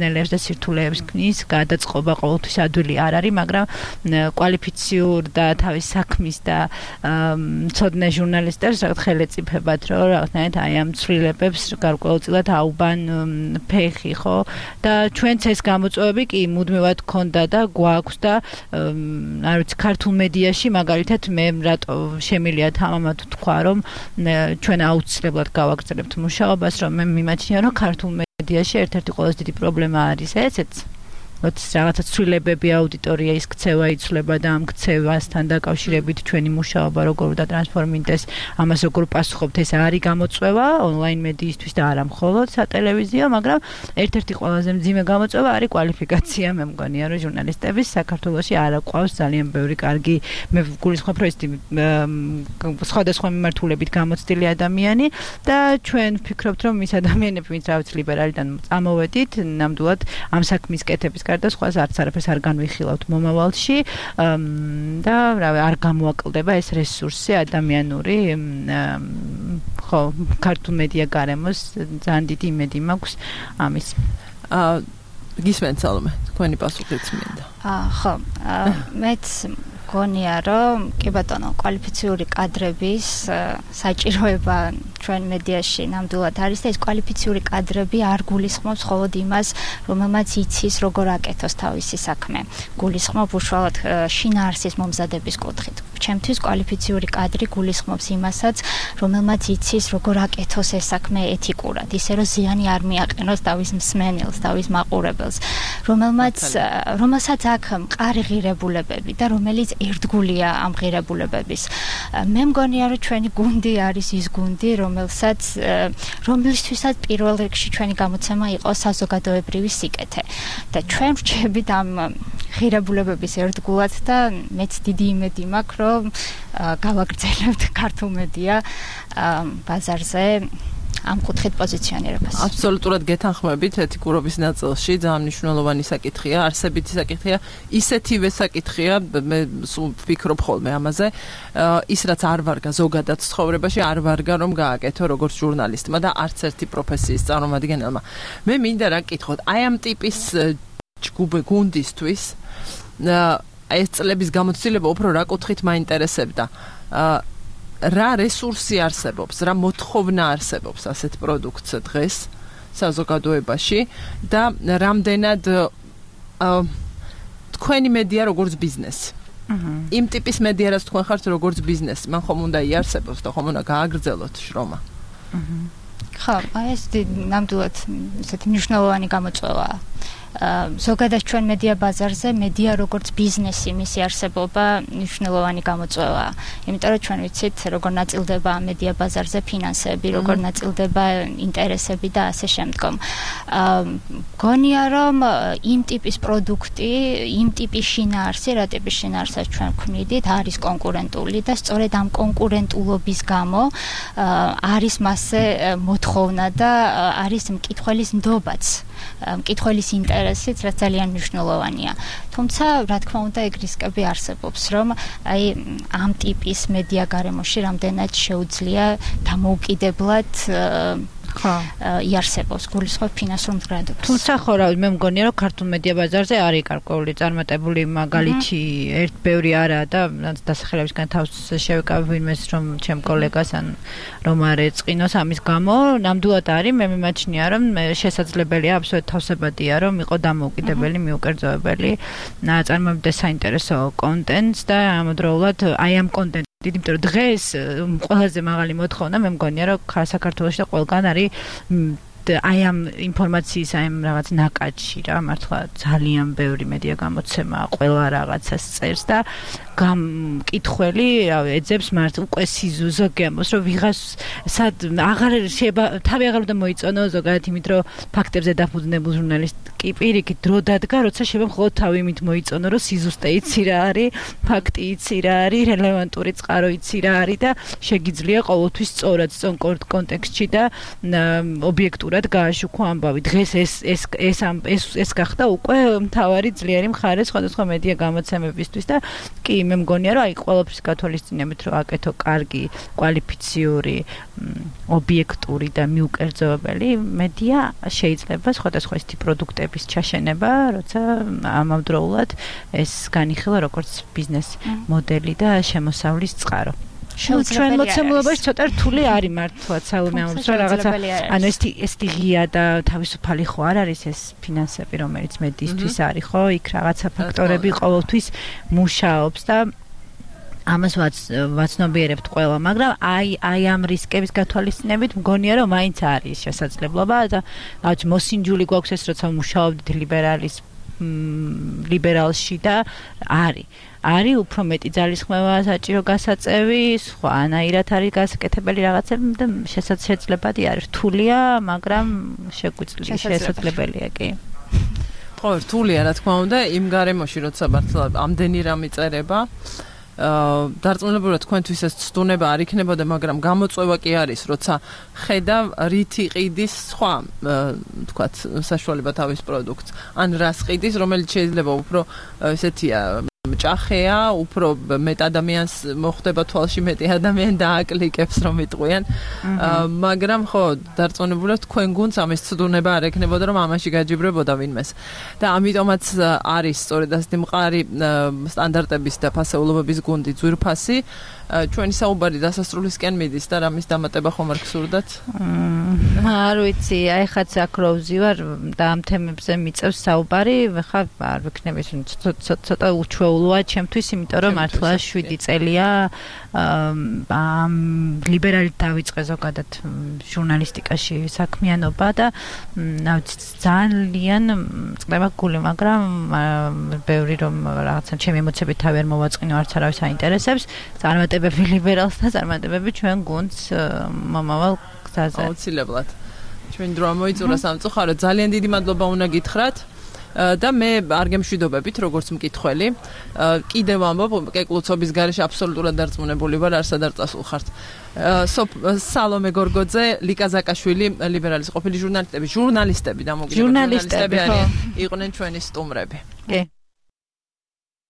[SPEAKER 7] სირთულეებს ქმნის, გადაწყობა ყოველთვის ადვილი არ არის, მაგრამ კვალიფიციურ და თავის საქმის და მცოდნე ჟურნალისტებს რაღაც ხელეწიფებათ, რომ რაღაცნაირად აი ამ ცვლილებებს გარკვეულწილად აუბან ფეხი, ხო? და ჩვენც ეს გამოწვევები კი მუდმივად გქონდა და გვაქვს და არ ვიცი, ქართულ მედიაში მაგალითად მე რატო შემილია თამამად თქვა, რომ ჩვენ აუცილებლად გავაგრძელებთ მუშაობას, რომ მე მიმაჩნია, რომ ქართულ მედიაში ერთ-ერთი ყველაზე დიდი პრობლემა არის ესეც. რაღაცა ცვლილებები აუდიტორია ის ქცევა იცვლება და ამ ქცევასთან დაკავშირებით ჩვენი მუშაობა როგორ უნდა ტრანსფორმირდეს, ამას როგორ პასუხობთ, ეს არის გამოწვევა ონლაინ მედიისთვის და არა მხოლოდ სატელევიზიო, მაგრამ ერთ-ერთი ყველაზე მძიმე გამოწვევა არის კვალიფიკაცია. მე მგონია, რომ ჟურნალისტების საქართველოში არ აყვავს ძალიან ბევრი კარგი, მე გულისხმობ, რომ ეს სხვადასხვა მიმართულებით გამოცდილი ადამიანი და ჩვენ ვფიქრობთ, რომ ის ადამიანები, ვინც რაღაც ლიბერალიდან წამოვედით, ნამდვილად ამ საქმის კეთების გარდა სხვას არც არ განვიხილავთ მომავალში და არ გამოაკლდება ეს რესურსი ადამიანური ხო ქართულ მედია გარემოს ძალიან დიდი იმედი მაქვს ამის
[SPEAKER 2] გისმენთ სალომე თქვენი პასუხიც მინდა
[SPEAKER 9] ხო მეც გონია რომ კი ბატონო კვალიფიციური კადრების საჭიროება ჩვენ მედიაში ნამდვილად არის და ეს კვალიფიციური კადრები არ გულისხმობს მხოლოდ იმას, რომელმაც იცის როგორ აკეთოს თავისი საქმე. გულისხმობ უშუალოდ შინაარსის მომზადების კუთხით. ჩემთვის კვალიფიციური კადრი გულისხმობს იმასაც, რომელმაც იცის როგორ აკეთოს ეს საქმე ეთიკურად, ისე რომ ზიანი არ მიაყენოს თავის მსმენელს, თავის მაყურებელს, რომელსაც აქვს მყარი ღირებულებები და რომელიც ერთგულია ამ ღირებულებების. მე მგონია, რომ ჩვენი გუნდი არის ის გუნდი, რომელისთვისაც პირველ რიგში ჩვენი გამოცემა იყო საზოგადოებრივი სიკეთე. და ჩვენ ვრჩებით ამ ღირებულებების ერთგულად და მეც დიდი იმედი მაქვს, რომ გავაგრძელებთ ქართულ მედია ბაზარზე ამ კუთხით პოზიციონირებას.
[SPEAKER 2] აბსოლუტურად გეთანხმებით ეთიკურობის ნაწილში, ძალიან მნიშვნელოვანი საკითხია, არსებითი საკითხია, ისეთივე საკითხია, მე ვფიქრობ ხოლმე ამაზე, ის რაც არ ვარგა ზოგადად ცხოვრებაში, არ ვარგა რომ გააკეთო როგორც ჟურნალისტმა და არც ერთი პროფესიის წარმომადგენელმა. მე მინდა რა გკითხოთ, აი ამ ტიპის გუნდისთვის ეს წლების გამოცდილება უფრო რა კუთხით მაინტერესებდა. რა რესურსი არსებობს, რა მოთხოვნა არსებობს ასეთ პროდუქტს დღეს საზოგადოებაში და რამდენად თქვენი მედია როგორც ბიზნესი. იმ ტიპის მედია რაც თქვენ ხართ როგორც ბიზნესი, მან ხომ უნდა იარსებოს და ხომ უნდა გააგრძელოთ შრომა.
[SPEAKER 9] ხო, ეს ნამდვილად ესეთი მნიშვნელოვანი გამოწვევაა. ზოგადად ჩვენ მედია ბაზარზე მედია როგორც ბიზნესი მისი არსებობა მნიშვნელოვანი გამოწვევაა. იმიტომ რომ ჩვენ ვიცით როგორ ნაწილდება მედია ბაზარზე ფინანსები, როგორ ნაწილდება ინტერესები და ასე შემდგომ. გონია რომ იმ ტიპის პროდუქტი, იმ ტიპის შინაარსი, რა ტიპის შინაარსს ჩვენ ვქმნიდით, არის კონკურენტული და სწორედ ამ კონკურენტულობის გამო არის მასზე მოთხოვნა და არის მკითხველის ნდობაც. მკითხველის ინტერესიც რაც ძალიან მნიშვნელოვანია. თუმცა, რა თქმა უნდა, ეგ რისკები არსებობს, რომ აი ამ ტიპის მედია გარემოში რამდენად შეუძლია დამოუკიდებლად იარსებოს გულისხმობ ფინანსურ მდგრადობას.
[SPEAKER 7] თუმცა ხო რა, მე მგონია რომ ქართულ მედია ბაზარზე არის გარკვეული წარმატებული მაგალითი, ბევრი არა და დასახელებისგან თავს შევეკავ ვინმეს რომ ჩემ კოლეგას ან რომ არ ეწყინოს ამის გამო, ნამდვილად არის, მე მიმაჩნია რომ შესაძლებელია აბსოლუტურად თავსებადია რომ იყო დამოუკიდებელი, მიუკერძოებელი, წარმოებდეს საინტერესო კონტენტს და ამავდროულად აი ამ კონტენტს იმიტომ რომ დღეს ყველაზე მაღალი მოთხოვნა მე მგონია რომ საქართველოში და ყველგან არის აი ამ ინფორმაციის აი ამ რაღაც ნაკადში რა მართლა ძალიან ბევრი მედია გამოცემა ყველა რაღაცას წერს და გამკითხველი ეძებს მართლა უკვე ზოგიამოს რომ ვიღას სად აღარ თავი აღარ უნდა მოიწონო ზოგადად იმით რომ ფაქტებზე დაფუძნებულ ჟურნალისტი პირიქით დრო დადგა როცა შეიძლება მხოლოდ თავი იმით მოიწონო რომ სიზუსტე იცი რა არის ფაქტი იცი რა არის რელევანტური წყარო იცი რა არის და შეგიძლია ყოველთვის სწორად სწორ კონტექსტში და ობიექტურად გააშუქო ამბავი დღეს ეს გახდა უკვე მთავარი ძლიერი მხარე სხვადასხვა მედია გამოცემებისთვის და კი მე მგონია რომ აი ყველაფრის გათვალისწინებით რომ აკეთო კარგი კვალიფიციური ობიექტური და მიუკერძოებელი მედია შეიძლება სხვადასხვა ისეთი პროდუქტების ჩაშენება როცა ამავდროულად ეს განიხილა როგორც ბიზნეს მოდელი და შემოსავლის წყარო ჩვენ მოცემულობაში ცოტა რთული არის მართლა საუბრობთ რომ რაღაცა ანუ ეს ღია და თავისუფალი ხო არ არის ეს ფინანსები რომელიც მედიისთვის არის ხო იქ რაღაცა ფაქტორები ყოველთვის მუშაობს და ამას ვაცნობიერებთ ყველა მაგრამ აი ამ რისკების გათვალისწინებით მგონია რომ მაინც არის შესაძლებლობა და რაღაც მოსინჯული გვაქვს ეს როცა მუშაობდით ლიბერალში და არის უფრო მეტი ძალისხმევა საჭირო გასაწევი, სხვანაირად არის გასაკეთებელი რაღაცები და შესაძლებელია არის რთულია, მაგრამ შესაძლებელია კი.
[SPEAKER 2] ხო, რთულია რა თქმა უნდა, იმ გარემოში როცა მართლა ამდენი რამ იწერება დარწმუნებულად თქვენთვის ეს ცდუნება არ იქნებოდა, მაგრამ გამოწვევა კი არის, როცა ხედავ რით იყიდის სხვა, თქვათ, საშუალება თავის პროდუქტს, ან რას ყიდის, რომელიც შეიძლება უფრო ესეთია ჭახეა, უფრო მეტ ადამიანს მოხდება თვალში მეტი ადამიანი დააკლიკებს რომ იტყვიან. მაგრამ ხო, დარწმუნებულად თქვენ გუნდს ამის ცდუნება არ ექნებოდა რომ ამაში გაჯიბრებოდა ვინმეს. და ამიტომაც არის სწორედ ასეთი მყარი სტანდარტების და ფასეულობების გუნდი ძვირფასი. ჩვენი საუბარი დასასრულისკენ მიდის და რამის დამატება ხომ არ გსურდათ?
[SPEAKER 7] არ ვიცი, აი ხაც აქ რო ვზივარ და ამ თემებზე მიწევს საუბარი, ხა არ ვიქნები ცოტა უჩვეულოა ჩემთვის, იმიტომ რომ მართლა 7 წელია ამ ლიბერალით დავიწყე ზოგადად ჟურნალისტიკაში საქმიანობა და ძალიან წდება გული, მაგრამ ბევრი რომ რაღაცა ჩემი ემოციები თავი არ მოვაწყინო, არც არავის აინტერესებს. წარმატებები ლიბერალს და წარმატებები ჩვენ გუნდს მომავალ გზაზე.
[SPEAKER 2] აუცილებლად. ჩვენ დრო მოიწურა სამწუხაროდ, ძალიან დიდი მადლობა უნდა გითხრათ. და მე არ გემშვიდობებით როგორც მკითხველი. კიდევ ამბობ, კეკლუცობის გარეშე აბსოლუტურად დარწმუნებული ვარ, არსად არ წასულხართ. სალომე გორგოძე, ლიკა ზაკაშვილი, ლიბერალის ყოფილი ჟურნალისტები და მოგიძებთ ჟურნალისტები იყვნენ ჩვენი სტუმრები.
[SPEAKER 7] კი.